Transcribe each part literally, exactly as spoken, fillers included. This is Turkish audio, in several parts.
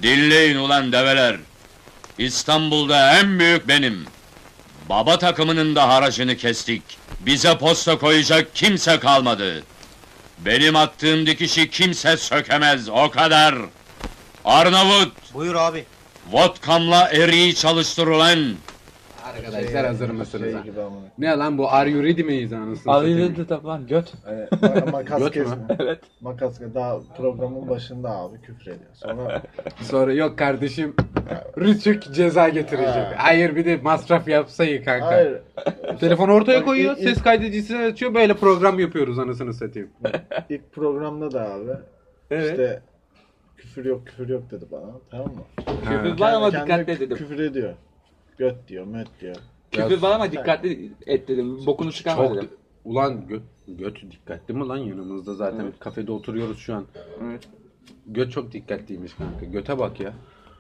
Dinleyin ulan develer! İstanbul'da en büyük benim! Baba takımının da haracını kestik. Bize posta koyacak kimse kalmadı. Benim attığım dikişi kimse sökemez, o kadar! Arnavut! Buyur abi. Vodkamla eriği çalıştır ulan! Arkadaşlar hazır mısınız? Şey ha? gibi ama. Ne lan bu Are You Ready miyiz anasını Ali satayım? dedi tabi lan göt. Ee, ma- makas Göt mü? kesme. Evet. Makas kesme. Daha programın başında abi küfür ediyor. Sonra Sonra yok kardeşim Rütük ceza getirecek. Ha. Hayır bir de masraf yapsayı kanka. hayır. Telefonu ortaya Bak, koyuyor, ilk- ses kaydedicisini açıyor, böyle program yapıyoruz anasını satayım. İlk programda da abi Evet. işte küfür yok küfür yok dedi bana. Tamam mı? Küfür var ama Kendi dikkatli et dedim. Küfür ediyor. Göt diyor, möt diyor. Küfür var ama dikkatli et dedim. Bokunu çıkarma Çok dedim. ulan göt, göt dikkatli mi lan yanımızda zaten Evet. kafede oturuyoruz şu an. Evet. Göt çok dikkatliymiş kanka. Göte bak ya.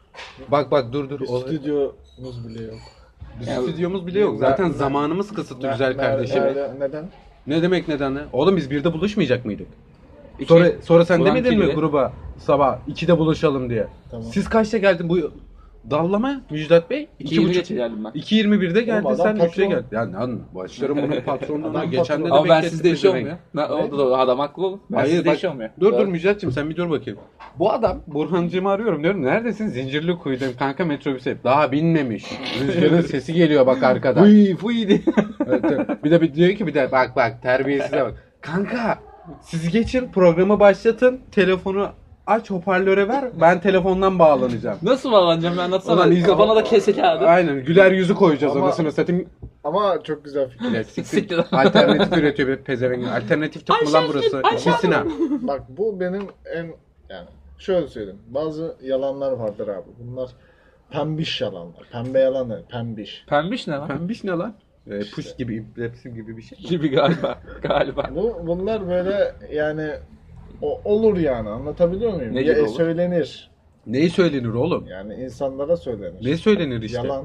Bak bak dur dur. Bir O- stüdyomuz bile yok. Bir Ya- stüdyomuz bile yok. Zaten Ne- zamanımız kısıtlı Ne- güzel nerede- kardeşim. nerede- neden? Ne demek neden ne? Oğlum biz birde buluşmayacak mıydık? İki- Sonra sonra sen Ulan demedin mi kirli. gruba sabah ikide buluşalım diye? Tamam. Siz kaçta geldin bu dallama Müjdat Bey? İki yirmi buçuk- geçe geldim ben. iki yirmi birde geldin adam sen üçte patron. geldin. Ya lan başlarım bunun patronluğuna. Adam Geçen de de patron. Ama ben beklettim sizde işi pezevenk. olmuyor. Ben, o da doğru, adam haklı oğlum. Ben Hayır sizde bak işi olmuyor. dur dur Doğru. Müjdat'cığım sen bir dur bakayım. Bu adam Burhancığımı arıyorum diyorum. Neredesin? Zincirli kuyudayım kanka metrobüse. Daha binmemiş. Rüzgarın sesi geliyor bak arkadan. Fıy fıy diye. Evet, evet. Bir de bir diyor ki bir de bak bak terbiyesize bak. Kanka siz geçin programı başlatın. Telefonu aç hoparlöre ver. Ben telefondan bağlanacağım. Nasıl bağlanacağım ben anlatsana. Ulan iz- Kafana da kese kağıdı. Aynen güler yüzü koyacağız Ama- anasını satayım. Ama çok güzel fikir. Ya, Siktir siktir. lan. Alternatif üretiyor bir pezevenk. Alternatif tık mı lan burası? İkisine. Bak bu benim en yani şöyle söyleyeyim. Bazı yalanlar vardır abi. Bunlar pembiş yalanlar. Pembe yalan değil, pembiş. Pembiş ne lan? Pembiş ne lan? Ee, push gibi, repsi gibi bir şey. Gibi galiba. Galiba. Bu bunlar böyle yani o, olur yani anlatabiliyor muyum? Ne gibi Ya, olur? söylenir. Neyi söylenir oğlum? Yani insanlara söylenir. Ne söylenir işte? Yalan.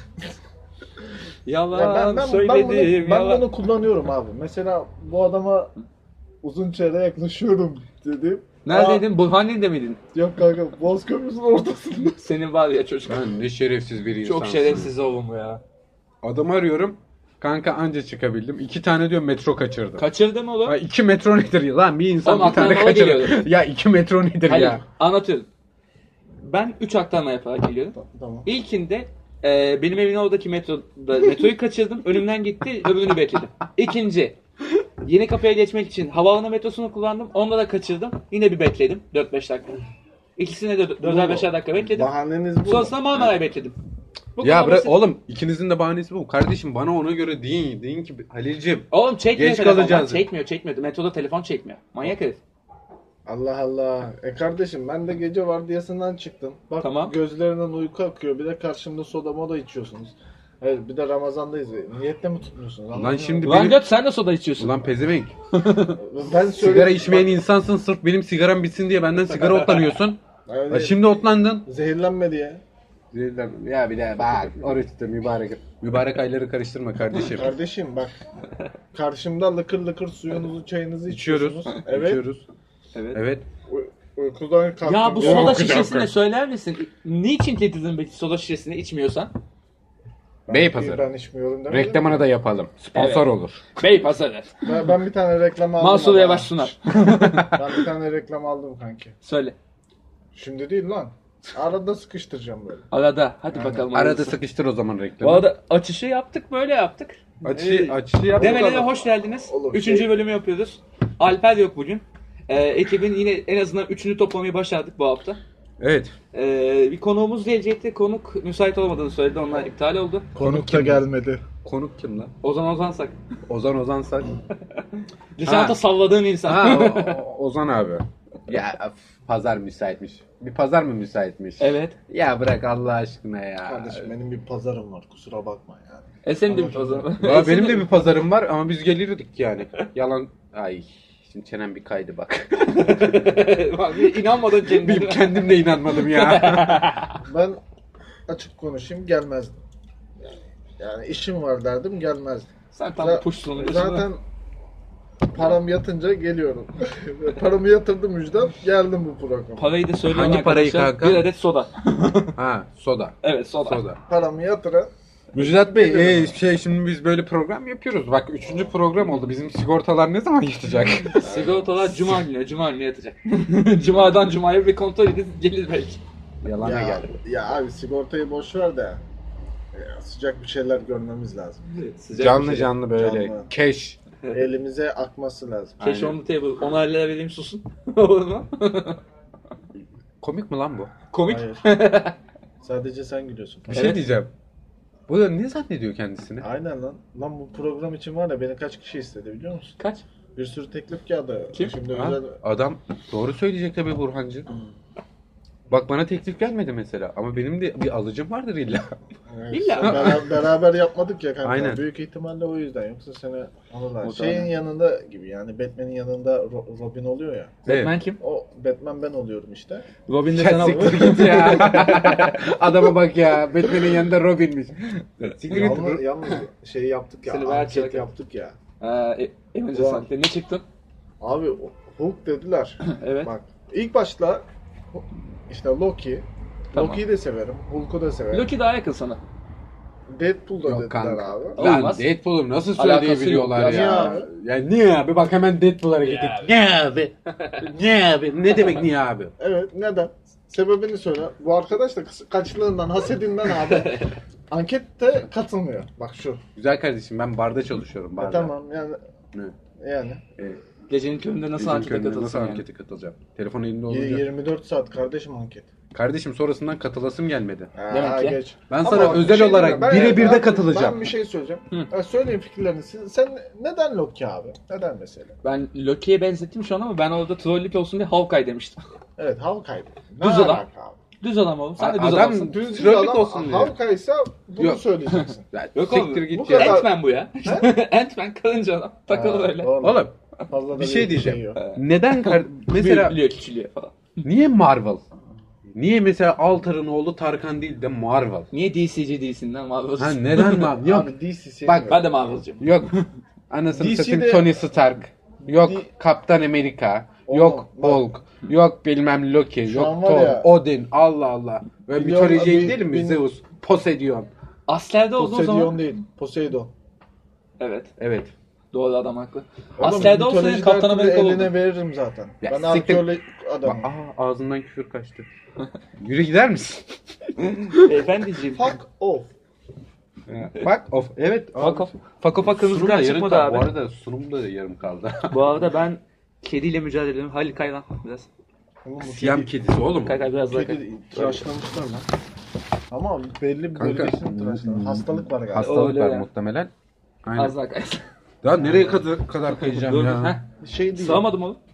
Yalan Ya ben, ben, ben, söyledim. bunu, ben yalan. bunu kullanıyorum abi. Mesela bu adama uzun çeyreğe yaklaşıyorum dedim. Neredeydin? Burhaniye'de miydin? Aa, yok kanka Boğaz Köprüsü'nün ortasında. Senin var ya çocuk. Ben ne şerefsiz bir insansın. Çok şerefsiz oğlum bu ya. Adamı arıyorum. Kanka anca çıkabildim. İki tane diyor metro kaçırdım. Kaçırdın oğlum. Ha, iki metro nedir ya? Lan bir insan Oğlum bir tane aklına hava kaçırır. geliyordu. Ya iki metro nedir Hayır, ya? anlatıyorum. Ben üç aktarma yaparak geliyorum. Tamam. İlkinde e, benim evin oradaki metroda metroyu kaçırdım. Önümden gitti, öbürünü bekledim. İkinci, yeni kapıya geçmek için havaalanı metrosunu kullandım. Onda da kaçırdım. Yine bir bekledim. dört beş dakika. İkisine de dörder beşer dakika bekledim. Bahaneniz bu. Sonrasında Marmara'yı bekledim. Bu Ya kadar bırak basit. oğlum ikinizin de bahanesi bu. Kardeşim bana ona göre deyin. Deyin ki Halil'cim. Oğlum çekmiyor Geç telefon. kalacağız. Bak, çekmiyor, çekmiyor. Metroda telefon çekmiyor. Manyak herif. Allah Allah. E kardeşim ben de gece vardiyasından çıktım. Bak Tamam. gözlerinden uyku akıyor. Bir de karşımda soda moda içiyorsunuz. Evet bir de Ramazan'dayız. Niyetle mi tutmuyorsunuz? Lan Anladın şimdi Lan benim... göt sen de soda içiyorsun. Ulan pezevenk. mı? Ben Sigara söyleyeyim- içmeyen Bak, insansın sırf benim sigaram bitsin diye benden sigara otlanıyorsun. öyle Ha, şimdi otlandın. zehirlenme diye. Ya bir de bak oruçta mübarek. Mübarek ayları karıştırma kardeşim. Kardeşim bak. Karşımda lıkır lıkır suyunuzu çayınızı İçiyoruz. içiyorsunuz. Evet. İçiyoruz. Evet. Evet. Uy- uykudan kalktım. Ya bu Ya, soda bir şişesini dakika. söyler misin? Niçin getirdin peki soda şişesini içmiyorsan? ben- Beypazarı. Ben içmiyorum demedim. Reklamını da yapalım. Sponsor olur. Bey pazarı. Ben, ben bir tane reklam aldım. Mansur ama. Yavaş sunar. Ben bir tane reklam aldım kanki. Söyle. Şimdi değil lan. Arada sıkıştıracağım böyle. Arada. Hadi bakalım. Arada hayırlısı. sıkıştır o zaman Bu reklamı. arada açışı yaptık böyle yaptık. Açı, Ee, açı yaptık Demelere ama. hoş geldiniz. Olur, Üçüncü şey- bölümü yapıyoruz. Alper yok bugün. Ee, ekibin yine en azından üçünü toplamayı başardık bu hafta. Evet. Ee, bir konuğumuz gelecekti. Konuk müsait olmadığını söyledi. Onlar iptal oldu. Konuk da gelmedi. Konuk kim lan? Ozan Ozansak. Ozan Ozan Saç. Dışarıda Ha. salladığın insan. Ha o- o- Ozan abi. Ya öf, pazar müsaitmiş. Bir pazar mı müsaitmiş? Evet. Ya bırak Allah aşkına ya. Kardeşim benim bir pazarım var kusura bakma yani. E senin de bir Ozan. Ya benim de bir pazarım var ama biz gelirdik yani. Yalan. Ay şimdi çenem bir kaydı bak. Bak, bir inanmadın kendine. Benim kendim de inanmadım ya. Ben açık konuşayım gelmezdim. Yani, yani işim var derdim gelmezdim. Sen tam Za- push sonucu. Zaten param yatınca geliyorum. Paramı yatırdım Müjdat, geldim bu programa. Parayı da söylüyorum Hangi parayı arkadaşlar. kanka? Bir adet soda. Ha soda. Evet soda. Soda. Paramı yatıra. Müjdat Bey, e, şey şimdi biz böyle program yapıyoruz. Bak üçüncü program oldu. Bizim sigortalar ne zaman yatacak? Sigortalar cuma günü, cuma günü yatacak. Cumadan cumaya bir kontrol edip gelir belki. Yalana Ya, geldi. ya abi sigortayı boş ver de ya, sıcak bir şeyler görmemiz lazım. Sıcak Canlı bir şey. canlı böyle. Canlı. Cash. Elimize akması lazım. Keşke Aynen. on the table. Onar lira vereyim susun. Olur mu? Komik mi lan bu? Komik. Hayır. Sadece sen gülüyorsun. Bir şey diyeceğim. Bu da ne zannediyor kendisini? Aynen lan. Lan bu program için var ya beni kaç kişi istedi biliyor musun? Kaç? Bir sürü teklif geldi. Kim? Şimdi Ha? özel... Adam doğru söyleyecek tabii Burhancı. Bak bana teklif gelmedi mesela ama benim de bir alıcım vardır illa. Evet, İlla. beraber, beraber yapmadık ya kanka. Aynen. Büyük ihtimalle o yüzden. Yoksa seni anılar. O Şeyin zaman. yanında gibi yani Batman'in yanında Ro- Robin oluyor ya. Batman kim? O Batman ben oluyorum işte. Robin de Ya sana siktir git ya. Adama bak ya. Batman'in yanında Robin'miş. Siktir git. Yalnız, yalnız şey yaptık ya. Seni ver Anket çarık. yaptık ya. Eee Avengers Ulan. Hunt'te ne çıktın? Abi Hulk dediler. Evet. Bak ilk başta işte Loki. Tamam. Loki'yi de severim. Hulk'u da severim. Loki daha yakın sana. Deadpool da Yok dediler kanka. abi. Lan Olmaz. Deadpool'u nasıl Alakası söyleyebiliyorlar yok ya? ya. Ya. ya niye abi? Bak hemen Deadpool hareketi. Niye abi? Niye abi? Ne demek niye abi? Evet neden? Sebebini söyle. Bu arkadaş da kıs- kaçlığından, hasedinden abi. Ankette katılmıyor. Bak şu. Güzel kardeşim ben barda çalışıyorum. E, Barda. tamam yani Ne? yani Evet. Gecenin köründe nasıl Bizim ankete köyünde katılsın nasıl yani? ankete katılacağım? Telefon elinde y- olunca. yirmi dört saat kardeşim anket. Kardeşim sonrasından katılasım gelmedi. Demek Ha, ki. geç. Ben Ama sana bak, bir özel şey olarak diyeyim mi? Ben- birebir de ben- katılacağım. Ben bir şey söyleyeceğim. Hı. Ha, söyleyin fikirlerini. Siz- Sen neden Loki abi? Neden mesela? Ben Loki'ye benzettim şu an ama ben orada trollük olsun diye Hawkeye demiştim. Evet Hawkeye. Ne Düz adam. alaka abi? Düz adam oğlum. Sen de düz Adam- adamsın. Düz düz Trollük adam olsun diye. Hawkeye ise bunu Yok. söyleyeceksin. Ya, Yok siktir abi, git bu ya. kadar- Ant-Man bu ya. Ant-Man karınca adam. Takılır Ha, öyle. oğlum, Oğlum fazla da bir şey bir diyeceğim. yok. Neden kar- mesela Büyüklüyor, küçülüyor falan. niye Marvel? Niye mesela Altar'ın oğlu Tarkan değil de Marvel? Niye D C C değilsin lan Marvel? Ha neden Marvel? Yok. Abi D C sevmiyorum. Bak, Ben de Marvel'cıyım. Yok. Anasını D C'de satayım Tony Stark. Yok D- Kaptan Amerika. Oğlum, Yok bak. Hulk. Yok bilmem Loki. Şu Yok an var Thor. ya- Odin. Allah Allah. Ve Milyon- mitolojiye bin- gidelim mi? bin- Zeus. Poseidon. Askerde olduğu Poseidon zaman... değil. Poseidon. Evet. Evet. Doğru adam haklı. Oğlum, Askerde olsa mitolojide Kaptan her türlü Amerika eline oldu. veririm zaten. Ya ben siktir- arkeolog Bak, adamım. aa, ağzından küfür kaçtı. Yürü gider misin? Beyefendiciğim. Fuck off. Bak of evet. Fuck off. Fuck off'a kırmızı Sunum da kart yarım çıkmadı kaldı. Bu abi. arada sunum da yarım kaldı. Bu arada ben kediyle mücadele ediyorum. Halil Kayran biraz. Oğlum bu Siyam kedi- kedisi oğlum. Kay kay biraz daha kay. Kedi tıraşlamışlar lan. Ama belli bir Kanka, bölgesini tıraşlamışlar. Hastalık var galiba. Hastalık Öyle var ya. muhtemelen. Aynen. Az daha kay. Ya nereye kadar, kadar kayacağım Dur, ya? heh. Şey değil. Sığamadım oğlum.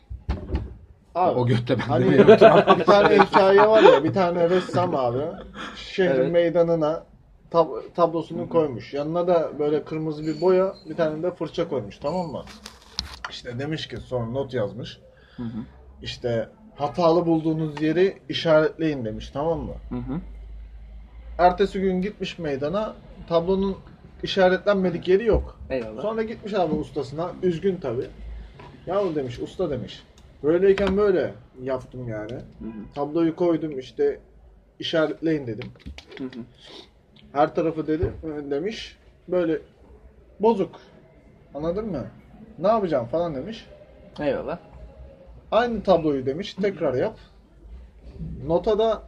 Abi, O götte ben hani de bir tane hikaye var ya, bir tane ressam abi şehrin Evet. meydanına tab- tablosunu koymuş. Yanına da böyle kırmızı bir boya, bir tane de fırça koymuş, tamam mı? İşte demiş ki, sonra not yazmış. Hı hı. İşte hatalı bulduğunuz yeri işaretleyin demiş, tamam mı? Hı hı. Ertesi gün gitmiş meydana, tablonun işaretlenmedik yeri yok. Eyvallah. Sonra gitmiş abi ustasına, üzgün tabi. Yahu demiş, usta demiş. Böyleyken böyle yaptım yani. Hı hı. Tabloyu koydum işte, işaretleyin dedim. Hı hı. Her tarafı dedi demiş. Böyle bozuk. Anladın mı? Ne yapacağım falan demiş. Eyvallah. Aynı tabloyu demiş, tekrar yap. Notada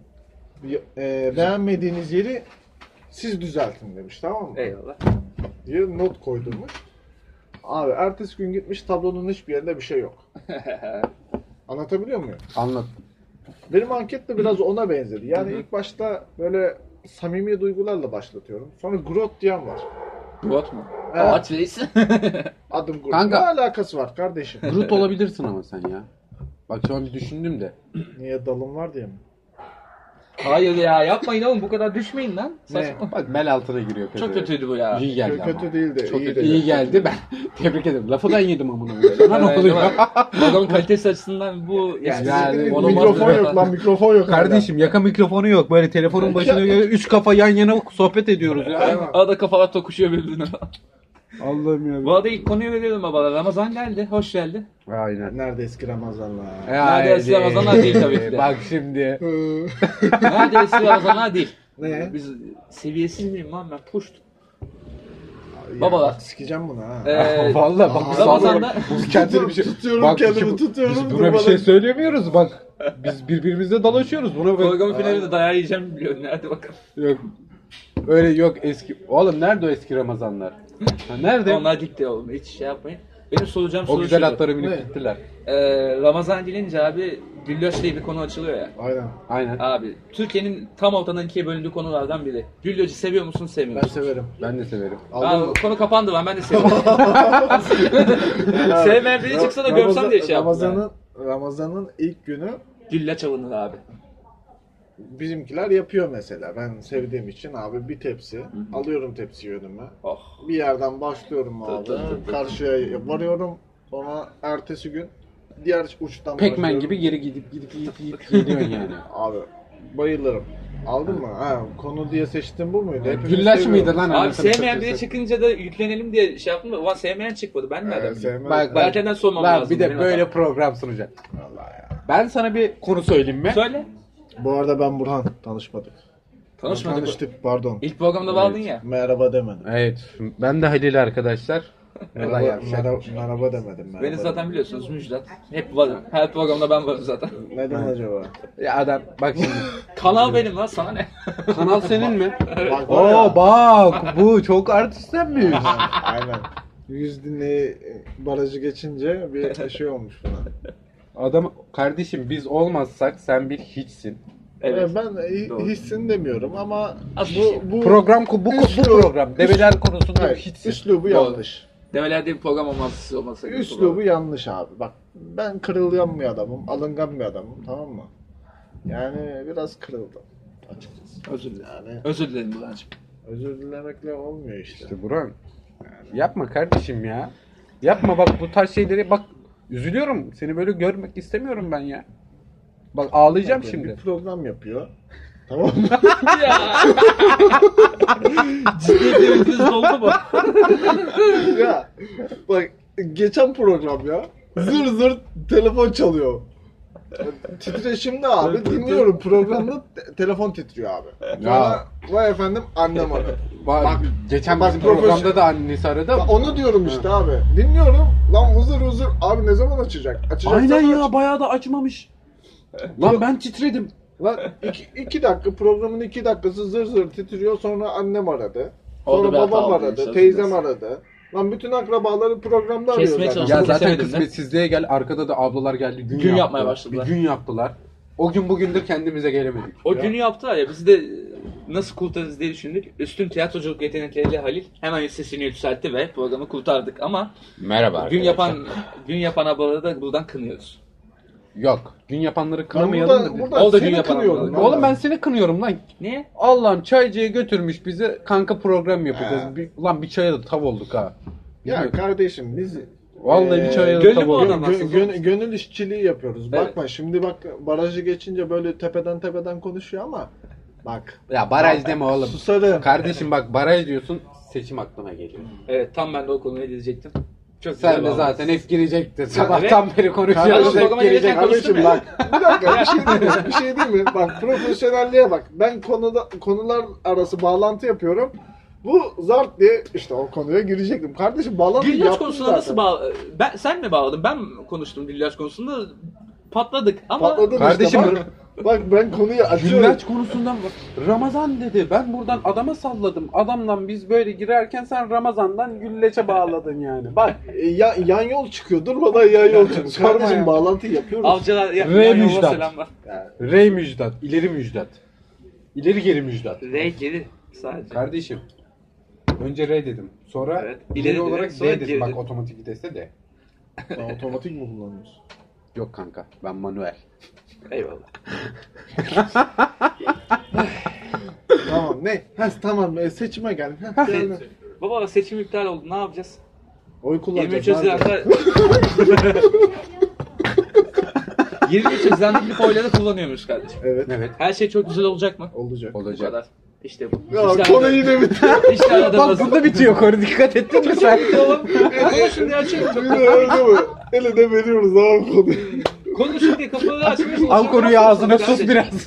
e, beğenmediğiniz yeri siz düzeltin demiş, tamam mı? Eyvallah. Diye not koydurmuş. Abi ertesi gün gitmiş, tablonun hiçbir yerinde bir şey yok. Anlatabiliyor muyum? Anlat. Benim anket de biraz ona benzedi. Yani ilk başta böyle samimi duygularla başlatıyorum. Sonra Growth diyen var. Groot mu? Evet. Ağaç reis. Adım Growth. Kanka- Ne alakası var kardeşim? Groot olabilirsin ama sen ya. Bak şu an bir düşündüm de. Niye dalım var diye mi? Hayır ya yapmayın oğlum bu kadar düşmeyin lan. Ne? Saçma. Bak bel altına giriyor. Çok pezevenk. kötüydü bu ya. İyi geldi Kötü ama. değildi, Çok iyi kötü. dedi. İyi geldi ben. Tebrik ederim. Lafı ben yedim amına koyayım. Sana ne Evet, oluyor? Vagon kalitesi açısından bu yani, Yani Siktir, onu mikrofon mazlum- yok lan, mikrofon yok. Kardeşim yaka mikrofonu yok. Böyle telefonun başına üç kafa yan yana sohbet ediyoruz ya. Aynen. Arada kafalar tokuşuyor birbirine. Allah'ım ya. Bu arada ilk konuyu veriyorum babalar. Ramazan geldi. Hoş geldi. Aynen. Nerede eski Ramazanlar? Haydi. Neredeyse Ramazanlar değil tabii ki de. Bak şimdi. Neredeyse Ramazanlar değil. Ne? Biz seviyesiz miyim lan ben? Puşt. Ya Babalar. bak, sikeceğim bunu ha. Ee, Vallahi bak biz Ramazan'da- biz kendine bir şey Tutuyorum bak, kendimi, biz- tutuyorum, Biz buna bir durmadan. şey söylemiyoruz bak. Biz birbirimizle dalaşıyoruz. Buna bak. Programın finalinde dayağı yiyeceğim biliyorum. Hadi bakalım. Yok. Öyle yok eski. Oğlum nerede o eski Ramazanlar? Ha, nerede? Onlar gitti oğlum. Hiç şey yapmayın. Benim soracağım O soru güzel şuydu. atları binip Ne? gittiler. Ee, Ramazan gelince abi Güllöç diye bir konu açılıyor ya. Aynen. Aynen. Abi Türkiye'nin tam ortadan ikiye bölündüğü konulardan biri. Güllöç'ü seviyor musun sevmiyor Ben musun? severim. Ben de severim. Aldın mı? Abi, konu kapandı lan ben de seviyorum. Sevmeyen biri çıksa da görsem diye şey yaptım. Ramazan'ın Ramazan'ın ilk günü Güllaç avınır abi. bizimkiler yapıyor mesela. Ben sevdiğim için abi bir tepsi alıyorum tepsiyi önüme. Oh. Bir yerden başlıyorum abi. Tı tı tı tı. Karşıya varıyorum. Sonra ertesi gün diğer uçtan Pekmen başlıyorum. gibi geri gidip gidip gidip gidip geliyorsun yani. Abi bayılırım. Aldın mı? Ha, konu diye seçtim bu muydu? Hepimiz Güllaç seviyoruz. mıydı lan? Abi anasını sevmeyen satayım? biri çıkınca da yüklenelim diye şey yaptım da ulan sevmeyen çıkmadı. Ben nereden Evet, bileyim? sevmez. Bak bak. Erkenden sormam Lan lazım. bir de benim böyle hatam. program sunacak. Allah ya. Ben sana bir konu söyleyeyim mi? Söyle. Bu arada ben Burhan. Tanışmadık. Tanışmadık. Tanıştık pardon. İlk programda vardın ya. Merhaba demedim. Evet. Ben de Halil arkadaşlar. Merhaba, yapacak merhaba, bir şey. merhaba demedim. Merhaba Beni zaten demedim. biliyorsunuz Müjdat. Hep varım. Her programda ben varım zaten. Neden acaba? Ya adam bak şimdi. Kanal benim lan sana ne? Kanal senin mi? Bak var ya. Oo bak bu çok artistlenmiş. Aynen. yüz dinleyi barajı geçince bir şey olmuş buna. Adam kardeşim biz olmazsak sen bir hiçsin. Evet. Ben hi- Doğru. hissin demiyorum ama Az bir şey. bu, bu Program bu, bu, bu Üslup- program develer konusunda Hayır, hiçsin. üslubu Doğru. yanlış. Develerde bir program olması olmasa gerek. Üslubu yanlış abi. Bak ben kırılgan bir adamım, alıngan bir adamım, tamam mı? Yani biraz kırıldım açıkçası. Özür dilerim. Yani Özür dilerim Burhan'cığım. özür dilemekle olmuyor işte. İşte Burhan. Yapma kardeşim ya. Yapma bak bu tarz şeyleri bak üzülüyorum. Seni böyle görmek istemiyorum ben ya. Bak ağlayacağım Bir şimdi. program yapıyor. Tamam mı? Ya. Ciddiyetleriniz oldu mu? Ya bak geçen program ya. Zır zır telefon çalıyor. Titreşimde abi dinliyorum programda te- telefon titriyor abi. Sonra Ya. vay efendim annem aradı. Bak, Bak, geçen bak bizim profesyonel- programda da annesi aradı. Ya onu diyorum işte abi. Dinliyorum. Lan huzur huzur. Abi ne zaman açacak? Açacak Aynen zaman ya aç. bayağı da açmamış. Lan ben titredim. Lan iki, iki dakika programın iki dakikası zır zır titriyor. Sonra annem aradı. Orada Sonra bir hata babam oldu aradı. işte, Teyzem aslında. aradı. Lan bütün akrabaları programda arıyor Kesmeye zaten. çalıştım. Ya zaten kesemedim de. kısmetsizliğe gel arkada da ablalar geldi gün, Gün yaptı. yapmaya başladılar. Bir gün yaptılar. O gün bugündür kendimize gelemedik. O Ya. günü yaptılar ya biz de nasıl kurtarırız diye düşündük. Üstün tiyatroculuk yetenekleriyle Halil hemen sesini yükseltti ve programı kurtardık ama Merhaba gün arkadaşlar. yapan gün yapan ablaları da buradan kınıyoruz. Yok. Gün yapanları Ben kınamayalım burada, da biz. burada O da seni gün yapan kınıyorum adam. lan. Oğlum ben seni kınıyorum lan. Niye? Allah'ım çaycıya götürmüş bizi kanka program yapacağız. Ha. Bir, ulan bir çaya da tav olduk ha. Ya kardeşim biz Vallahi Ee, bir çaya da gönlü tav bu olduk. adam. gö- gö- gönül işçiliği yapıyoruz. Evet. Bakma şimdi bak barajı geçince böyle tepeden tepeden konuşuyor ama bak. Ya baraj deme oğlum. Susarım. Kardeşim bak baraj diyorsun seçim aklıma geliyor. Evet tam ben de o konuya gidecektim. Çok Sen güzel de bağladın. zaten hep girecektin. Sabahtan beri konuşuyoruz Kardeşim, hep programa gelirken girecektin. konuştum Kardeşim ya. bak. Bir dakika bir şey değil mi? Bir şey değil mi? Bak profesyonelliğe bak. Ben konuda konular arası bağlantı yapıyorum. Bu zart diye işte o konuya girecektim. Kardeşim bağlantı Güllaç yaptım konusuna zaten. nasıl bağ... Ben, sen mi bağladın? Ben mi konuştum Güllaç konusunda? Patladık ama... Patladım Kardeşim, işte bak. Bak ben konuyu açıyorum. Güllaç konusundan bak. Ramazan dedi. Ben buradan adama salladım. Adamdan biz böyle girerken sen Ramazan'dan Güllaç'a bağladın yani. Bak. E, ya, yan yol çıkıyor. Durmadan yan yol çıkıyor. Sorma Kardeşim ya. bağlantı yapıyoruz. Avcılar... Ya, Re yan yola Müjdat. selam var. Rey müjdat. İleri müjdat. İleri geri müjdat. R geri sadece. Kardeşim. Önce Rey dedim. Sonra Evet, ileri, ileri dedim, olarak sonra D dedim. geri Bak dedim. otomatik viteste de. Sen otomatik mi kullanıyorsun? Yok kanka. Ben manuel. Eyvallah. Tamam ne? Ha, tamam e, seçime gel. Ha, yani. Baba seçim iptal oldu. Ne yapacağız? Oy yirmi kullanacağız. üç abi. Haziran'da... yirmi üç Haziran'da gidip oyları kullanıyormuş kardeşim. Evet. Evet. Her şey çok güzel olacak mı? Olacak. Bu Olacak. kadar. İşte bu. Ya işte konu arada- yine bitti. İşte arada Bak basın. burada bitiyor konu, dikkat ettin mi sen? Konuşun diye açıyorum. Yine öyle mi? Eline veriyoruz abi konuyu. Konuşun diye kapıları açmıyorsun. Al konuyu ağzına sus biraz.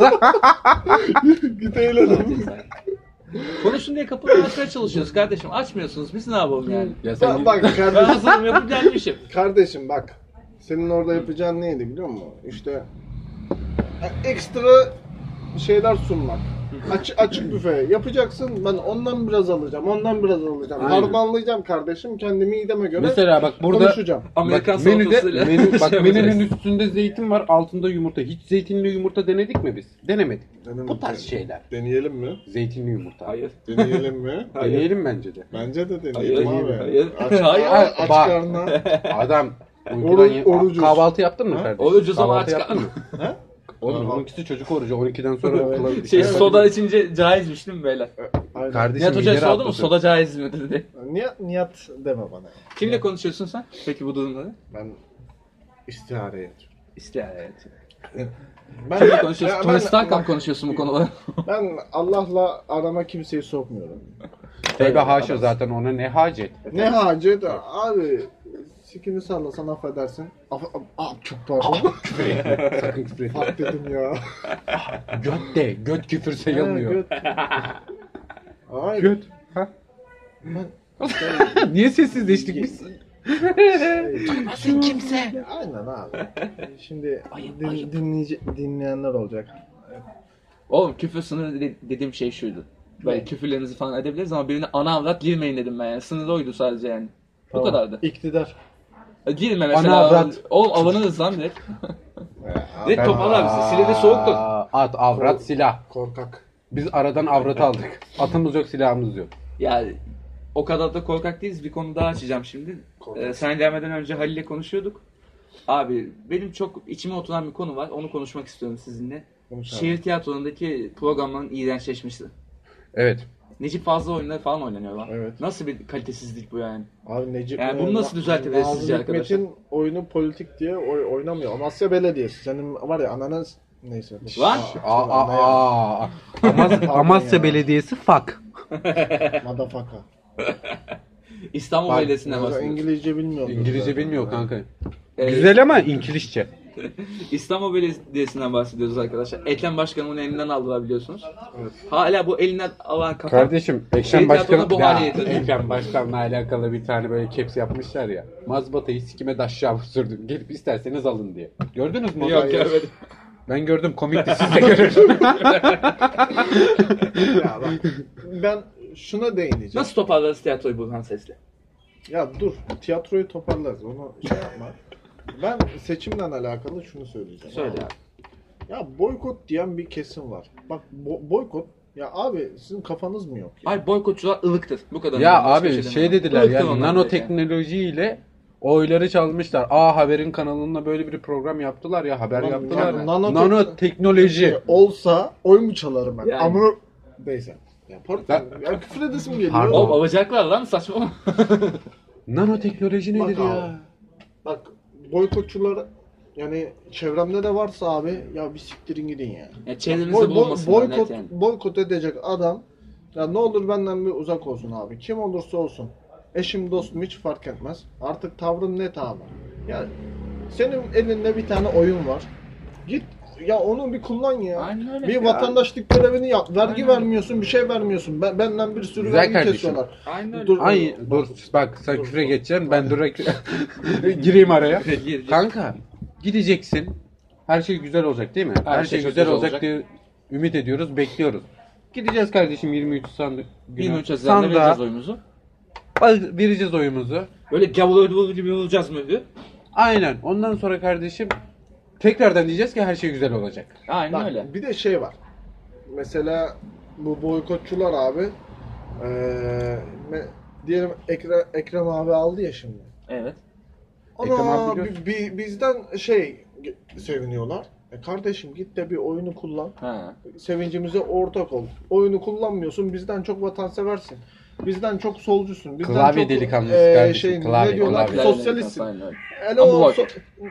Git eğlenelim. Konuşun diye kapıları açmaya çalışıyoruz kardeşim. Açmıyorsunuz. Biz ne yapalım yani? Ya sen Bak, bak Ben kardeşim, hazırım yapıp gelmişim. kardeşim bak. Senin orada yapacağın neydi biliyor musun? İşte ha, ekstra şeyler sunmak. Aç, açık büfe yapacaksın. Ben ondan biraz alacağım, ondan biraz alacağım. Aynen. Harmanlayacağım kardeşim. Kendi mideme göre mesela bak burada konuşacağım. Amerikan bak, menüde, salatasıyla menü, bak şey menünün yapacağız. üstünde zeytin var, altında yumurta. Hiç zeytinli yumurta denedik mi biz? Denemedik. Denemedik. Bu tarz şeyler. Deneyelim mi? Zeytinli yumurta. Hayır. Deneyelim mi? Deneyelim bence de. Bence de Hayır, deneyelim abi. hayır. Aç, Hayır. aç, aç Bak. karnına. Adam uykudan Oruç- ye- orucuz. kahvaltı yaptın mı Ha? kardeşim? Orucuz ama Kahvaltı aç yaptın mı? Ha? Oğlum Aha. onunkisi çocuk orucu. on ikiden sonra Evet. okula Şey Evet. soda içince caizmiş değil mi beyler? Aynen. Kardeşim Nihat Hoca'ya ileri sordu mu atlasın. soda caiz mi dedi. Niyat, niyat deme bana. Kimle konuşuyorsun sen? Peki bu durumda? Ben istihare ediyorum. İşte evet. Ben, Kimle konuşuyorsun? Ya Tony ben- Stark'la konuşuyorsun bu konuda. Ben Allah'la arama kimseyi sokmuyorum. Tevbe haşa zaten ona ne hacet. Ne hacet abi, sikini sallasan affedersin. Af, af, af çok pardon. Sakın küfür etme. Fak dedim ya. Göt de. Göt küfür sayılmıyor. Göt. Ay, Göt. Ha? Ben, Niye sessizleştik biz? Sen kimse. Aynen abi. Şimdi din, dinleyici, dinleyenler olacak. Oğlum küfür sınırı de- dediğim şey şuydu. Böyle Ne? küfürlerinizi falan edebiliriz ama birine ana avrat girmeyin dedim ben yani. Sınırı oydu sadece yani. Bu Tamam. kadardı. İktidar. E, Girme mesela. Ana avrat. Oğlum avanınız lan direkt. Ee, Direkt toparlar bizi. Silede soğuktu. Aa, At, avrat, silah. Korkak. Biz aradan avrat aldık. Atımız yok, silahımız yok. Yani o kadar da korkak değiliz. Bir konu daha açacağım şimdi. Korkak. Ee, sen gelmeden önce Halil'le konuşuyorduk. Abi benim çok içime oturan bir konu var. Onu konuşmak istiyorum sizinle. Konuş abi. Şehir tiyatrolarındaki programların iğrençleşmesi. Evet. Necip Fazıl oyunları falan oynanıyor lan. Evet. Nasıl bir kalitesizlik bu yani? Abi Necip Yani bunu nasıl düzeltebiliriz Nazım sizce arkadaşlar? Hikmet'in oyunu politik diye oy, oynamıyor. Amasya Belediyesi. Senin var ya ananız neyse. Lan! Aa, aa, Ne aa. Amas- Amasya ya. Belediyesi fuck. Madafaka. İstanbul Bak, Belediyesi'nden Ya bahsediyoruz. İngilizce bilmiyor. İngilizce bilmiyor kanka. Ee, Güzel ama İngilizce. İstanbul Belediyesi'nden bahsediyoruz arkadaşlar. Ekrem Başkan'ın elinden aldılar biliyorsunuz. Evet. Hala bu elinden alan kafa... Kardeşim Şehir Ekrem Başkan tiyatronu bu hale Ya, getirdi. Ekrem Başkan'la alakalı bir tane böyle caps yapmışlar ya. Mazbatayı sikime daşşağı sürdüm. Gelip isterseniz alın diye. Gördünüz mü? Yok Hayır. görmedim. Ben gördüm, komikti, siz de görürsünüz. Ya bak, ben şuna değineceğim. Nasıl toparlarız tiyatroyu Burhan Ses'le? Ya dur, tiyatroyu toparlarız. Onu şey yapma. Ben seçimle alakalı şunu söyleyeceğim. Söyle abi. Ya boykot diyen bir kesim var. Bak bo- boykot, ya abi sizin kafanız mı yok ya? Ay boykotçular ılıktır. Bu kadar. Ya Başka abi şey şey demem. dediler Bıktım yani ondan nanoteknolojiyle oyları çalmışlar. A Haber'in kanalında böyle bir program yaptılar ya, haber Lan- yaptılar. ya, ya. nanotek- Nanoteknoloji. Olsa oy mu çalarım ben? Yani. Ama neyse. Ya pardon. Ya- Ya küfür edesim geliyor. Pardon. Oğlum alacaklar lan saçma. Nanoteknoloji nedir Bak ya? abi. Bak boykotçular, yani çevremde de varsa abi, ya bir siktirin gidin ya. Ya çevrenizde Boy- boy- bulunmasınlar net boykot, yani. boykot edecek adam, ya ne olur benden bir uzak olsun abi. Kim olursa olsun. Eşim dostum hiç fark etmez. Artık tavrım net abi. Ya senin elinde bir tane oyun var. Git ya onu bir kullan ya. Aynen öyle. Bir Ya. vatandaşlık görevini yap. Vergi Aynen öyle. vermiyorsun, bir şey vermiyorsun. Ben, benden bir sürü Güzel vergi kardeşim. kesiyorlar. Aynen öyle. Dur. Ay dur bak sen küfre geçeceksin, ben dur gireyim araya. Gir, gir. Kanka gideceksin. Her şey güzel olacak değil mi? Her, şey, şey güzel güzel olacak olacak. diye ümit ediyoruz, bekliyoruz. Gideceğiz kardeşim yirmi üç sandık günü. yirmi üç Haziran'da Sandığa vereceğiz oyumuzu. vereceğiz oyumuzu. Böyle gavur gibi olacağız mı diyor. Aynen. Ondan sonra kardeşim tekrardan diyeceğiz ki her şey güzel olacak. Aynen Bak, öyle. bir de şey var. Mesela bu boykotçular abi, eee me- diyelim Ekrem, Ekrem abi aldı ya şimdi. Evet. Ekrem abi Ana biliyorsun. bi- bi- bizden şey ge- seviniyorlar. E kardeşim git de bir oyunu kullan. Ha. Sevincimize ortak ol. Oyunu kullanmıyorsun, bizden çok vatanseversin. Bizden çok solcusun. Bizden Klavye çok, delikanlısı eee, kardeşim, şey, klavye, ne diyorlar? klavye. Sosyalistsin. Aynen öyle. Hele Ama o bak- so-